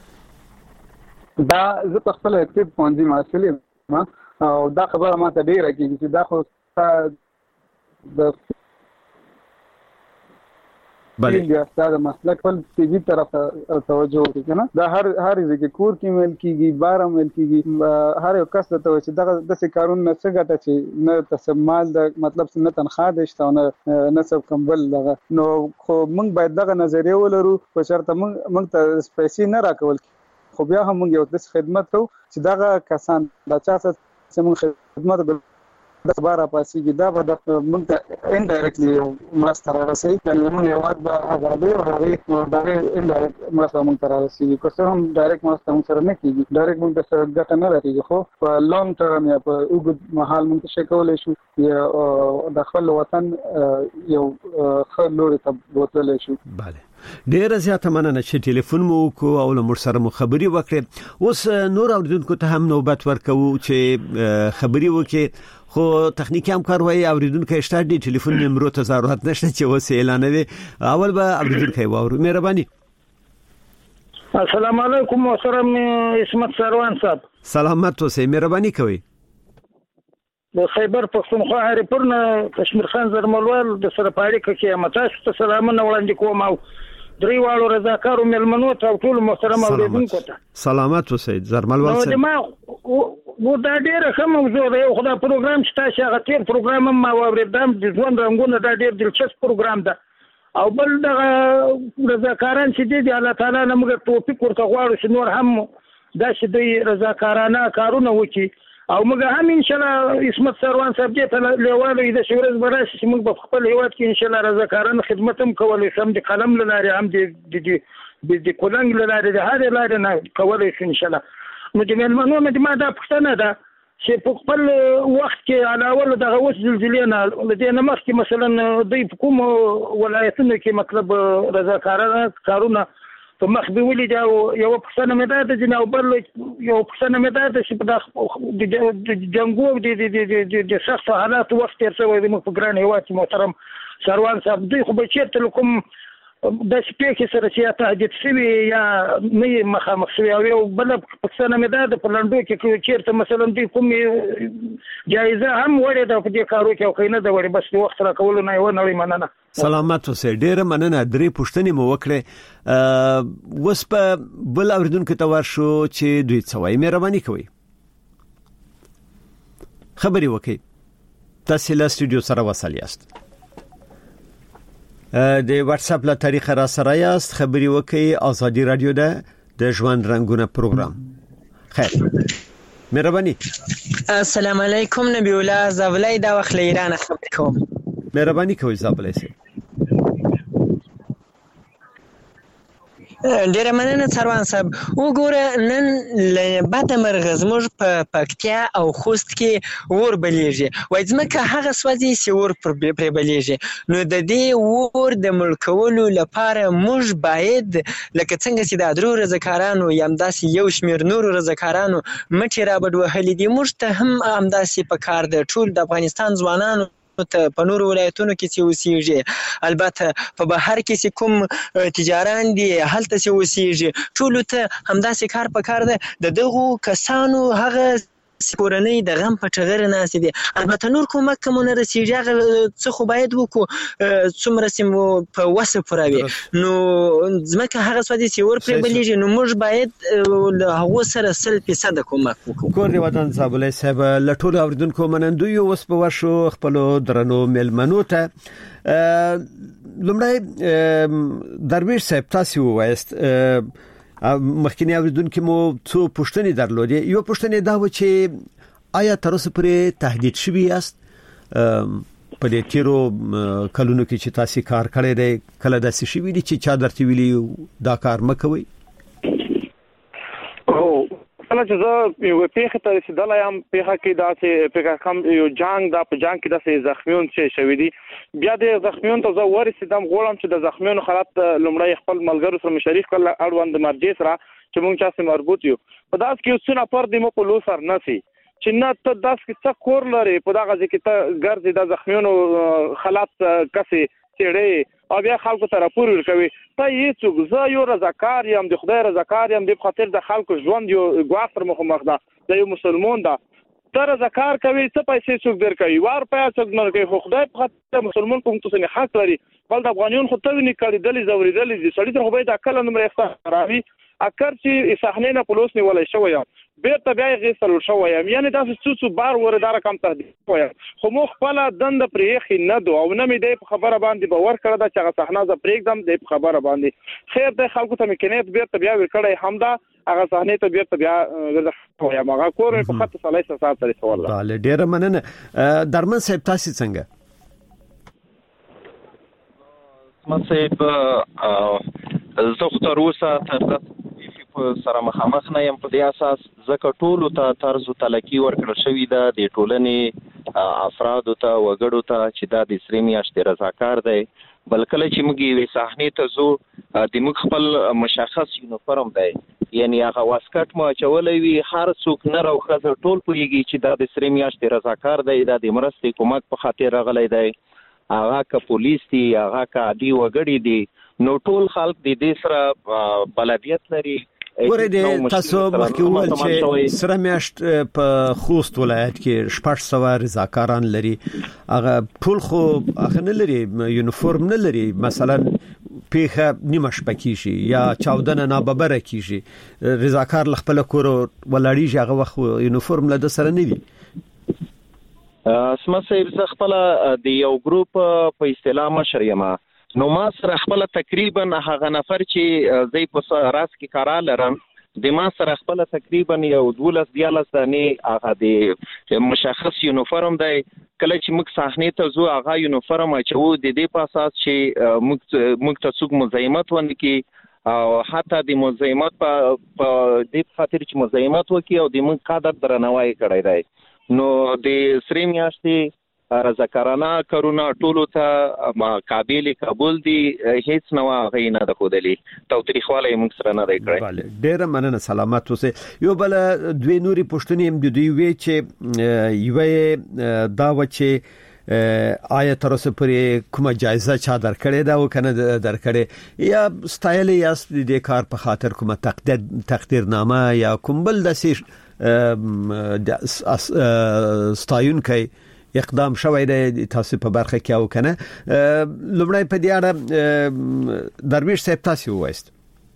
دا زه په خپل اکټیو پونځي مسؤل یم او دا خبره ما ته ډیره کېږي چې دا خو د بله یا ستاسو مسلک په تیزی طرف توجه وکړي کنه. دا هر هر ځکه کور کې مل کېږي بار مل کېږي هر یو کس ته چې دا د څه کارونه نه څه ګټه چې نه تسمال د مطلب نه تنخواه ده شته نه نه سب کمبل دغه نو خو موږ باید دغه نظریه ولرو په شرط موږ موږ ته پیسې نه راکول خو بیا هم موږ یو د خدمت کوو چې دغه کسان د چا څخه زموږ خدمت د خبره پاسيږي دا به د موږ ته انډایرکټلی مرسته راځي چې موږ یو وخت به آزادي او هغه دغه انډایرکټ مرسته موږ ته راځي که څه هم ډایرکټ مرسته موږ سره نه کیږي ډایرکټ موږ ته ګټه نه راځي خو په لانګ ټرم یا په اوږد مهال موږ څه کولای شو یا د خپل وطن یو ښه لوري ته بوتللی شو. bale ډیر زیاته مننه چې ټلیفون مو کو او له مر سره مو خبري وکړه. اوس نور اوریدونکو ته هم نوبت ورکو چې خبري وکړي خو تخنیکی همکار وای اوریدونکو اشتار دی ټلیفون نمبر ته ضرورت نشته چې وسه اعلانوي اول به اوریدونکو وورو. مهرباني. السلام علیکم محترم اسمت سروان صاحب. سلامت اوسئ. مهرباني کوي. د خیبر پښتونخوا هریپورنه کشمیر خان زرملوال د سره پاړیکه کې متاسف ته سلامونه وړاندې کوم او درې واړو رضاکارو ملمنو ته ټول محترم اوریدونکو ته سلامت اوسئ. زرملوال صاحب ما و دا ډیره ښه موضوع دی خو دا پروګرام چې تاسو هغه تیر پروګرام ما واوریدم د ژوند رنګونه دا ډیر دلچسپ پروګرام ده او بل دغه رضاکاران چې دي الله تعالی نه موږ توفیق ورته غواړو چې نور هم دا چې د رضاکارانه کارونه وکړي او موږ هم ان شاء الله اسمت سروان صاحب دې ته لیواله د شورز براشي چې موږ په خپل هیواد کې ان شاء الله رضاکارانه خدمت هم کولای شو د قلم لاره هم د د د کولنګ لاره د هر لاره نه کولای شو ان شاء الله. نو د ملمنو مې ما دا پښتنه ده چې په خپل وخت کې علاوه دغه وس زلزلې نه د نه مخکې مثلا د کوم ولایتونو کې مطلب رضاکارانه کارونه په مخ به ولې دا یو پښتنه مې ده چې نو بل یو پښتنه مې ده چې په د جنگو د د سخت حالات وخت تر څو د مخ ګران هیواد محترم سروان صاحب دوی خو به چیرته کوم د سپیکر سره چې تهدید شوی یا نه مخامخ شوی او بل پښتنه مې ده د پلانډو کې چیرته مثلا دوی کوم جایزه هم وړي د دې کارو کې او کینه د وړي بس وخت را کول نه و نه مننه. سلامت اوسئ. ډیره مننه. درې پوښتنې مو وکړې وس په بل اوریدونکو ته ورشو چې دوی څه وایي. مهرباني کوئ خبري وکړئ. تاسو له سټوډیو سره وصل یاست. د واتس اپ له طریقه را سره یاست خبري وکړئ. ازادي رادیو ده د ژوند رنگونه پروګرام. خیر مهرباني. السلام علیکم نبی الله زولای دا وخت له ایران خبرې کوم. مهرباني کوئ زابلای سي. ډیره مننه سروان صاحب. وګوره نن له بده مرغه زموږ په پکتیا او خوست کې اور بلیږي، وایي ځمکه هغه سوځي چې اور پرې بلیږي. نو د دې اور د مړ کولو لپاره موږ باید لکه څنګه چې د درو رضاکارانو یا همداسې یو شمېر نورو رضاکارانو مټې رابډ وهلي دي، موږ ته هم همداسې په کار ده. ټول د افغانستان ځوانانو ته په نورو ولایتونو کې چې اوسېږي، البته په بهر کې چې کوم تجاران دي هلته چې اوسېږي، ټولو ته همداسې کار په کار ده. د دغو کسانو هغه کورنۍ د غم په ټغره ناستې دي. البته نور کومک که مو نه رسېږي هغه څه خو باید وکړو څومره چې مو په وسه پوره وي. نو ځمکه هغه سوځي چې اور پرې بلیږي، نو موږ باید له هغو سره سل فیصده کومک وکړو. کور دې ودان زابلای صاحب، له ټولو اورېدونکو منندویو اوس به ورشو خپلو درنو میلمنو ته. لومړی درویش صاحب تاسو ووایاست مخکینی اوریدونکو مو څو پوښتنې درلودې. یو پوښتنه دا و چې آیا تر اوسه پورې تهدید شوی یاست په دې تیرو کلونو کې چې تاسو کار کړی دی؟ کله داسې شوی دي چې چا درته ویلي دا کار مکوئ؟ کله چې زه یو پیښه ته رسیدلی یم، پیښه کې داسې پیښه کم یو جنګ دا په جنګ کې داسې زخمیون چې شوي دي، بیا د زخمیون ته زه ورسېدم. غواړم چې د زخمیونو حالت لومړی خپل ملګرو سره مشرف کړل اړوند مرجع سره چې موږ چا سره مربوط یو. په داس کې یو څه نفر دي مو په لو سر نسی چې نه ته داس کې څه کور لري، په دغه ځای کې ته ګرځې د زخمیونو حالت کسې څېړې او بیا خلکو ته راپور ورکوي. ته یې څوک؟ زه یو رضاکار یم، د خدای رضاکار یم، د خاطر د خلکو ژوند یو ګواښ پر مخ ده، د یو مسلمان ده. ته رضاکار کوي، څه پیسې څوک درکوي، وار پیسې څوک نه کوي، خو خدای په خاطر مسلمان کوم څه حق لري. بل د افغانیون خو ته ویني کړېدلې زورېدلې دي، سړي ته خو باید عقل نمبر اختراوي. اکر چې صحنې نه پولیس نیولای شوی یم، بیرته بیا یې غیستل شوی یم، یعنی داسې څو څو بار وردار کم تهدید شوی یم، خو مو خپله دنده پرېښې نه دو او نه مې دی په خبره باندې باور کړی ده چې هغه صحنه زه پرېږدم دی په خبره باندې. خیر دی خلکو ته مې کنیت بیرته بیا ورکړی همدا هغه صحنې ته بیرته بیا ګرځه شوی یم. هغه کور مې په خط څلوېښت ساعت ته رسول ده. بله ډېره مننه. درمن صاحب تاسې څنګه؟ درمن صاحب زه خو تر اوسه تر سره مخامخ نه یم په دې اساس، ځکه ټولو ته طرز تلقي ورکړل شوې ده د ټولنې افرادو ته وګړو ته چې دا د سرې میاشتې رضاکار دی. بل کله چې موږ یوې صحنې ته ځو د موږ خپل مشخص یونیفورم دی، یعنی هغه واسکټ مو اچولی وي، هر څوک نر او ښځه ټول پوهېږي چې دا د سرې میاشتې رضاکار دی، دا د مرستې کومک په خاطر راغلی دی. هغه که پولیس دي، هغه که عادي وګړي دي، نو ټول خلک د دې سره بلدیت لري. ګورې د تاسو مخکې وویل چې سره میاشت په خوست ولایت کې شپږ سوه رضاکاران لري، هغه ټول خو هغه نه لري، یونیفورم نه لري. مثلا پیښه نیمه شپه کېږي یا چاودنه ناببره کېږي، رضاکار له خپله کوره ولاړېږي، هغه وخت یونیفورم له ده سره نه وي. اسمت صاحب زه خپله د یو ګروپ په اصطلاح مشر یم، نو ما سره خپل تقریبا هغه نفر چې زه په راس کې کارا لرم د ما سره خپل تقریبا یو دولس دیالس دانې هغه د مشخص یونیفورم دی. کله چې موږ صحنې ته ځو هغه یونیفورم اچوو د دې په اساس چې موږ ته څوک مزاحمت ونه کړي او حتی د مزاحمت په دې خاطر چې مزاحمت وکړي او د موږ قدر درناوی کړی دی. نو د سرې میاشتې رضاکارانه کارونه ټولو ته قابل قبول دي، هیڅ نوع هغې نه ده ښودلي، تاوتریخوالی یې موږ سره نه دی کړی. ډېره مننه، سلامت اوسئ. یو بله دوې نورې پوښتنې هم د دوی وې چې یوه یې دا وه چې آیا تر اوسه پورې کومه جایزه چا درکړې ده او که نه درکړې، یا ستایلی یاست د دې کار په خاطر کومه تقدیرنامه یا کوم بل داسې ستایونکی اقدام شوی دی تاسو په برخه کې او کنه؟ لومړی په دې اړه درویش صاحب تاسو وایست.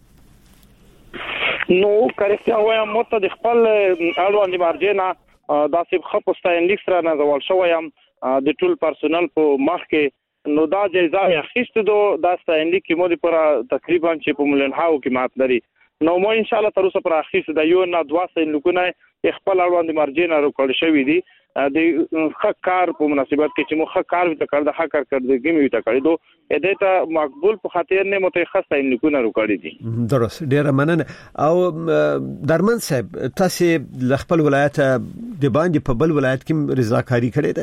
نو کارکتیا وایم مو ته د خپل اړوند مرجع نه داسې ښه په ستاینلیک سره نازول شوی یم د ټول پرسونل په مخ کې. نو دا جایزه یې اخیستې ده، دا ستاینلیک کې مو دپاره تقریبا چې په میلیون هاو کې مات لري نو مو ان شاء الله تر اوسه پر اخیس د یو نه دوا سین لکونه خپل اړوند مارجین راکړل شوې دي د حق کار په مناسبت کې چې مو حق کار وته کړ د حق کار کړدګي مې وته کړی دوه اې دته مقبول په خاطر نه متخصص سین لکونه راکړی دي درست ډیر مننه او درمن صاحب تاسو ل خپل ولایت د باندې په بل ولایت کې رضاکاری کړې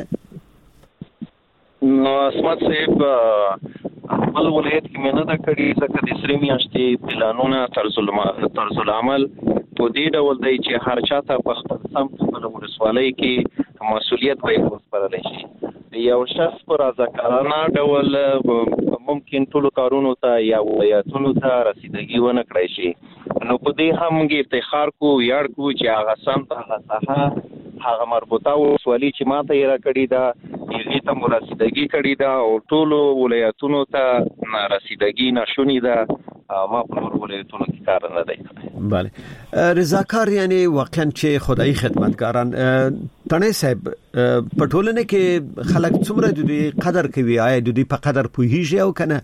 ده نو اسمت صاحب بل ولایت کې مې نه دا کړی ځکه د سری میاشتې پلانونه طرز طرز العمل په دې ډول دی چې هر چاته په خپل سم په ولسوالۍ کې مسؤلیت وایي وسپارل شي یو شخص پر ځکارانه ډول ممکن ټول کارونو ته یا ولایتونو ته رسیدګي ونه کړی شي نو په دې هم کې افتخار کو یاد کو چې هغه سم ته هغه هغه مربوطه وسوالي چې ماته یې را کړی دا یې ته مرسیدګي کړی دا او ټول ولایتونو ته رسیدګي نشونی دا ما په ولایتونو کې کار نه دی. بله رضاکار یعنی واقعا چې خدای خدمتګاران تنه صاحب په ټولنه کې خلک څومره د دې قدر کوي آیا د دې په قدر پوهیږي او کنه؟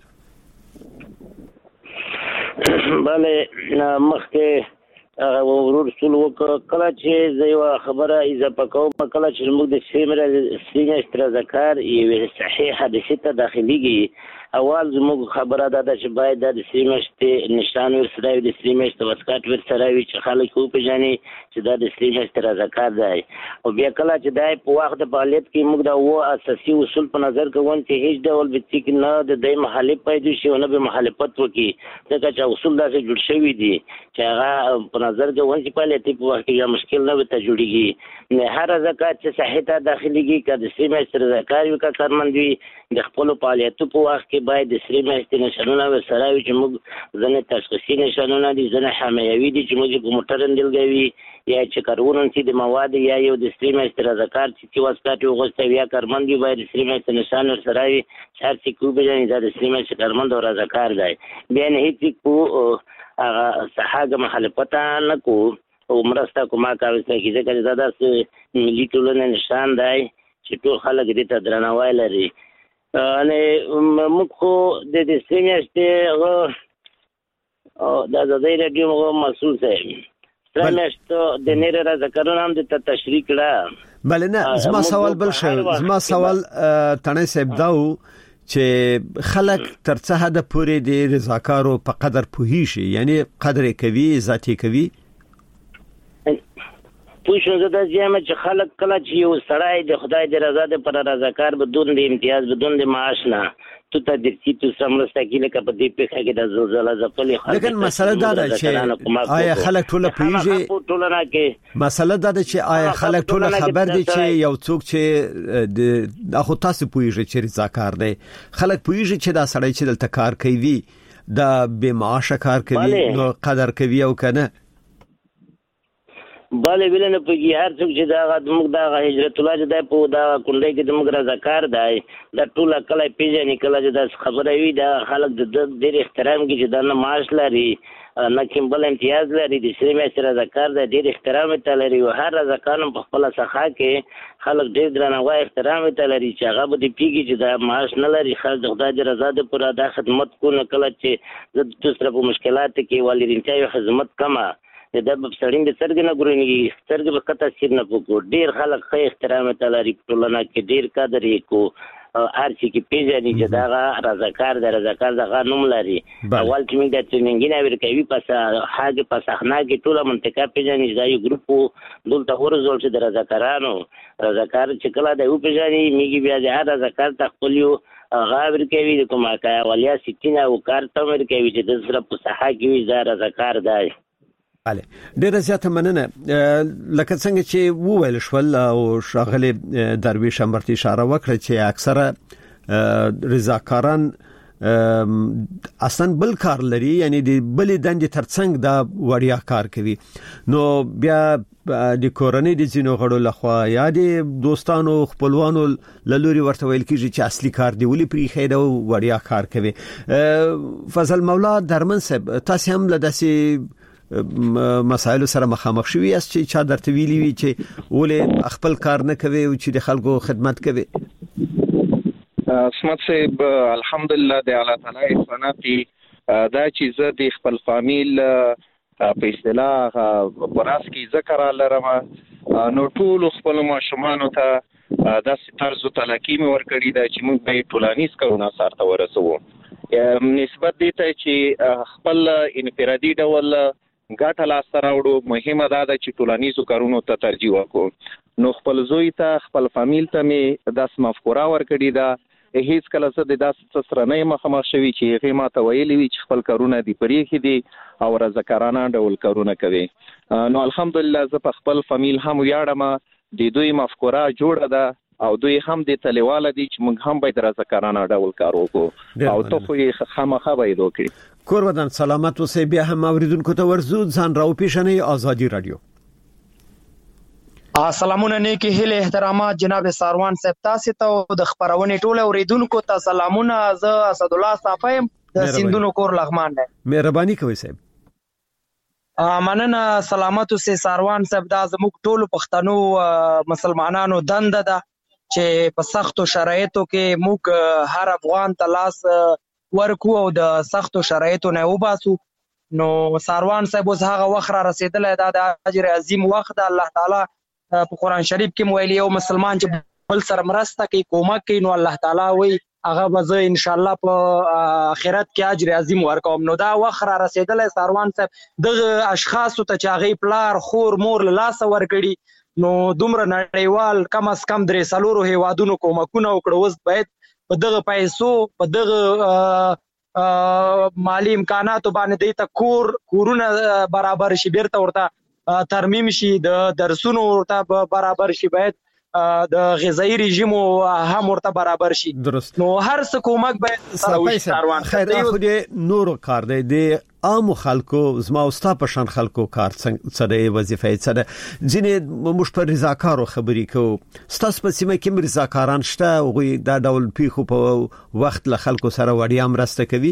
بله مخکې ورور رسول وکړه کله چې زه یو خبره اضافه کوم کله چې موږ د سیمه سینه استرازکار یو صحیح حادثه ته داخليږي اول زموږ خبره ده چې باید د سیمه نشان ورسره د سیمه توسکات ورسره وي چې خلک خو پیژني چې دا د سیمه استرازکار دی او بیا کله چې دای په وخت د فعالیت کې موږ دا و اساسي اصول په نظر کې ون چې هیڅ ډول به چې نه د دای محلي پیدا شي او نه به مخالفت وکړي ځکه چې اصول داسې جوړ شوي دي چې هغه په نظر کې ون چې فعالیت په وخت کې مشکل نه وته جوړيږي نه هر زکات چې صحیح ته داخليږي کله سیمه استرازکار وي کا کارمند وي د خپل فعالیتو په وخت کې باید د سری میاشتې نشانونه ورسره وي چې موږ ځنې تشخیصي نشانونه دي ځنې حمایوي دي چې موږ په موټر اندلګوي یا چې کارونه چې د مواد یا یو د سری میاشتې رضاکار چې واسکات وغوښته یا کارمند وي باید د سری میاشتې نشان ورسره وي چې هر څه کوو بجانې دا د سری میاشتې کارمند او رضاکار دی بیا نه هیڅ کو هغه صحاګه مخالفت نه کو او مرسته کومه کوي چې ځکه دا داسې ملي ټولنې نشان دی چې ټول خلک دې ته درناوی لري انه موږ خو د دې سیمهشته او د ازادي رادیو مو مسؤل صاحب سیمهشته د نیر رضاکارانو هم د تشریح کړه بل نه زما سوال بل شو زما سوال تنه صاحب داو چې خلک تر څه حد پورې د رضاکارو په قدر پوهی شي یعنی قدر کوي ذاتی کوي پوښتنه زه دا یم چې خلک کله چې یو سړی د خدای د رضا د پر رضاکار بدون د امتیاز بدون د معاش نه تو ته د سی تو سمرسته کې لکه په دې پیښه کې د زلزلہ ځپلې خلک لیکن مسله دا ده چې آیا خلک ټول پیږي ټولنه کې مسله دا ده چې آیا خلک ټول خبر دي چې یو څوک چې د اخو تاسو پیږي چې رضاکار دی خلک پیږي چې دا سړی چې دلته کار کوي دا به معاش کار کوي نو قدر کوي او کنه باندې ویلنه پږي هر څوک چې دا موږ دا هجرت الله چې دا په دا کونډه کې د موږ رضاکار دی دا ټول کله پیژنې کله چې دا خبره وي دا خلک د ډېر احترام کې چې دا نه معاش لري نه کوم بل امتیاز لري د سری میاشتې رضاکار دی ډېر احترام ته لري او هر رضاکار په خپل څخه کې خلک ډېر درناوی احترام ته لري چې هغه به دې پیږي چې دا معاش نه لري خاص د خدای د رضا د پوره دا خدمت کو نه کله چې د دوسر په مشکلات کې والدینتیا خدمت کما دا په سړین د سرګ نه ګورنګي سرګ به کته سیر نه پکو ډیر خلک خې احترام ته لري ټولنه کې ډیر قدر یې کو هر څه کې پیژني چې دا رضاکار د رضاکار د قانون لري اول چې موږ د ټریننګ نه ورکوي پس هغه پس اخنا کې ټوله منطقه پیژني دا یو ګروپ دلته ورزول چې د رضاکارانو رضاکار چې کله د یو پیژني میږي بیا د رضاکار تخپلیو غابر کوي د کومه کای ولیا سټینا او کارته ورکوي چې د سره په صحه کې دا رضاکار دی بله ډیره زیاته مننه لکه څنګه چې وویل شول او شاغلی درویش امرتی اشاره وکړه چې اکثره رضاکاران اصلا بل کار لري یعنی د بل دندې ترڅنګ دا وړیا کار کوي نو بیا د کورنۍ د ځینو غړو لخوا یا د دوستانو خپلوانو لوري ورته ویل کیږي چې اصلي کار دی ولې پری خیره وړیا کار کوي فضل مولا درمن صاحب تاسو هم لداسي مسائل سره مخامخ شوي است چې چا درته ویلي وي چې ولې خپل کار نه کوي او چې د خلکو خدمت کوي اسمت صاحب الحمدلله د الله تعالی ثنا پی دا چې زه د خپل فامیل په اصطلاح براس کې ذکر لرم نو ټول خپل ماشومان ته داسې طرز تلقی مې ورکړی دا چې موږ به ټولنیز کارونه سره ورسوو نسبت دي ته چې خپل انفرادي ډول ګټه لاسته راوړو مهمه دا ده چې ټولنیزو کارونو ته ترجیح ورکړو نو خپل زوی ته خپل فامیل ته مې داسې مفکوره ورکړې ده هیڅ کله څه د داسې سره نه مخامخ شوي چې هغې ما ته ویلي وي چې خپل کارونه دي پرېښي دي او رضاکارانه ډول کارونه کوي نو الحمدلله زه په خپل فامیل هم ویاړم د دوی مفکوره جوړه ده او دوی هم د تلیواله دي چې موږ هم باید رضاکارانه ډول کار وکړو او ته خو یې خامخا باید وکړي کور ودان سلامت اوسئ بیا هم اوریدونکو ته ورزو ځان راوپېژنئ ازادي رادیو سلامونه نیکی هیله احترامات جناب ساروان صاحب تاسو ته د خبرونه ټوله اوریدونکو ته سلامونه زه اسد الله صافیم د سندونو کور لغمان نه مهرباني کوئ صاحب مننه سلامت اوسئ ساروان صاحب دا زموږ ټولو پښتنو مسلمانانو دنده ده چې په سختو شرایطو کې موږ هر افغان تلاس ورکو او د سختو شرایطو نه وباسو نو ساروان صاحب اوس هغه وخت را رسیدلی دا د اجر عظیم وخت ده الله تعالی په قرآن شریف کې ویلي یو مسلمان چې بل سره مرسته کوي کومک کوي نو الله تعالی وایي هغه به زه ان شاء الله په آخرت کې اجر عظیم ورکوم نو دا وخت را رسیدلی ساروان صاحب دغه اشخاصو ته چې هغې پلار خور مور له لاسه ورکړي نو دومره نړیوال کم از کم درې څلورو هیوادونو کومکونه وکړه اوس باید په دغه پیسو په دغه مالی امکاناتو باندې دوی ته کور کورونه برابر شي بیرته ورته ترمیم شي د درسونو ورته برابر شي باید د غذایی رژیم هم ورته برابر شي درست نو هر څه کومک باید سره وشي خیر خو دې نورو کار دی د عام خلکو زما او ستا په شان خلکو کار څه وظیفه څه ځینې موږ په رضاکارو خبرې کوو ستاسو په سیمه کې رضاکاران شته هغوی دا ډول پیښو په وخت له خلکو سره وړیا مرسته کوي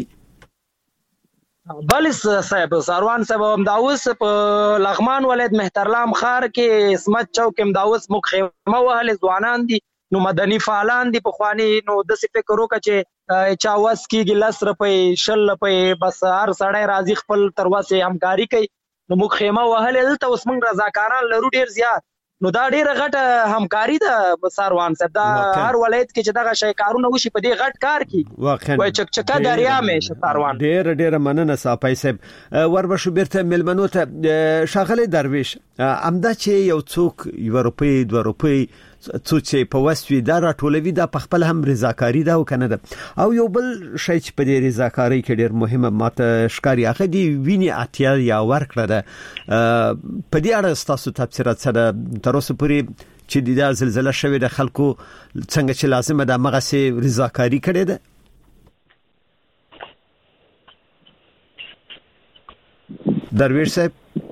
بل صاحب ساروان صاحب امداوس په لغمان ولایت مهترلام خار کې اسمت چوک امداوس مخیمه وهل ځوانان دي نو مدني فعالان دي په خواني نو د څه فکر وکړه چې چاوس کېږي لس روپۍ شل روپۍ بس هر سړی راځي خپل تر وسه همکاري کوي نو مخیمه وهل دلته اوس موږ رضاکاران لرو ډیر زیات نو دا ډیره غټه همکاري ده ساروان صاحب دا هر ولایت کې چې دغه شی کارونه وشي په دې غټ کار کې واقعا وای چکچکا دریا مې ساروان ډیر ډیر مننه صاحب صاحب وربشو بیرته ملمنو ته شاغله درویش امدا چې یو څوک یو روپی دوه روپی څو چې په وسوي دا راټولوي دا په خپل هم رضاکاری دا وکنه ده او یو بل شی چې په دې رضاکاری کې ډیر مهمه ماته ښکاری هغه دی ویني اتیا یا ورکړه ده په دې اړه تاسو تفسیرات سره تر اوسه پورې چې د زلزلې شوې د خلکو څنګه چې لازمه ده مغه سي رضاکاری کړي ده درویش صاحب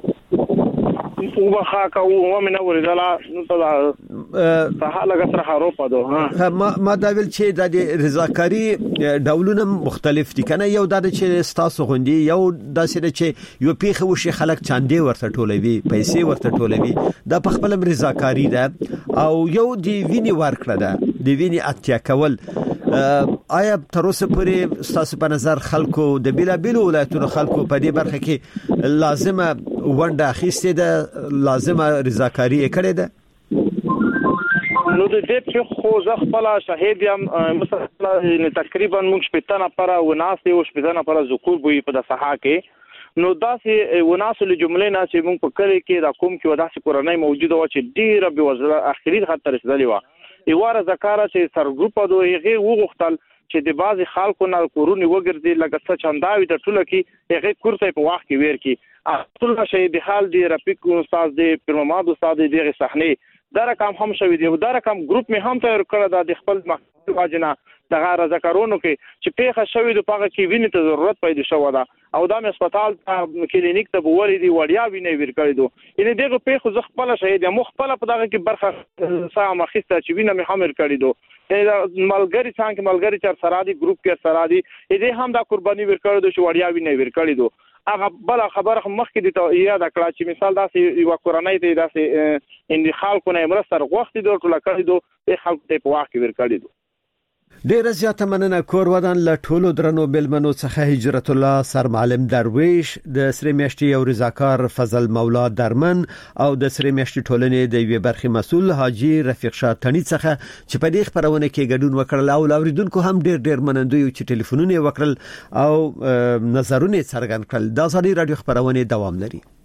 وبخا کا و من اول دلا نو ته حاله غتر خروپه ده ما ما دا ویل چې د رضاکاری ډولونه مختلف دي کنه یو د چې ستاسو غوندي یو داسې چې یو پیخه وشي خلک چاندې ورته ټولوي پیسې ورته ټولوي دا په خپل رضاکاری ده او یو دی ویني ورکړه ده دی ویني اتیا کول آیا تر اوسه پورې ستاسو په نظر خلکو د بیلا بیل ولایتونو خلکو په دې برخه کې لازمه ونده اخیسته ده لازمه رضاکاری کړې ده نو د دې په خو ځ خپل شاهد یم مثلا تقریبا موږ شپږ نفر او ناس یو شپږ نفر ذکر بوې په د صحه کې نو داسې وناسو له جملې نه چې موږ په کلی کې د کوم کې وداسې کورنۍ موجوده و چې ډیره به وزله اخري خطر رسیدلی و ایواره زکاره چې سرګروپ دو هغه وغختل چې د بازي خلکو نه کورونی وګرځي لکه څه چنداوي د ټوله کې هغه کورته په وخت کې ویر کې اصل شي د حال دی رفیق استاد دی پرماماد استاد دی دغه صحنه دا رقم هم شوی دی دا رقم ګروپ می هم تیار کړی د خپل مخکې واجنه دغه رضاکارونو کې چې پیښه شوی د پاګه کې ویني ته ضرورت پیدا شو دا او د هسپتال کلینیک ته بوري دی وړیا ویني ور کړی دو یعنی دغه پیښه ز خپل شهید مخ خپل په دغه کې برخه سا مخسته چې ویني می هم ور کړی دو ملګری څنګه ملګری چر سرادي ګروپ کې سرادي دې هم دا قرباني ور کړی دو چې وړیا ویني ور کړی دو هغه بل خبره مخکې د ته یاد کړه چې مثال داسې یو کورنۍ دی داسې ان خلکو نه مرسته وخت دی ټول کړی دو خلکو ته په واقع ور کړی دو ډیر زیاته مننه کور ودان له ټولو درنو بلمنو څخه هجرت الله سرمعلم درویش د سری میاشتي او رضاکار فضل مولا درمن او د سری میاشتي ټولنې د یوې برخې مسؤل حاجی رفیق شاه تنی څخه چې په دې خبرونه کې ګډون وکړل او اوریدونکو هم ډیر ډیر منندوی چې ټلیفونونه وکړل او نظرونه څرګند کړل. د ازادي رادیو خبرونه دوام لري.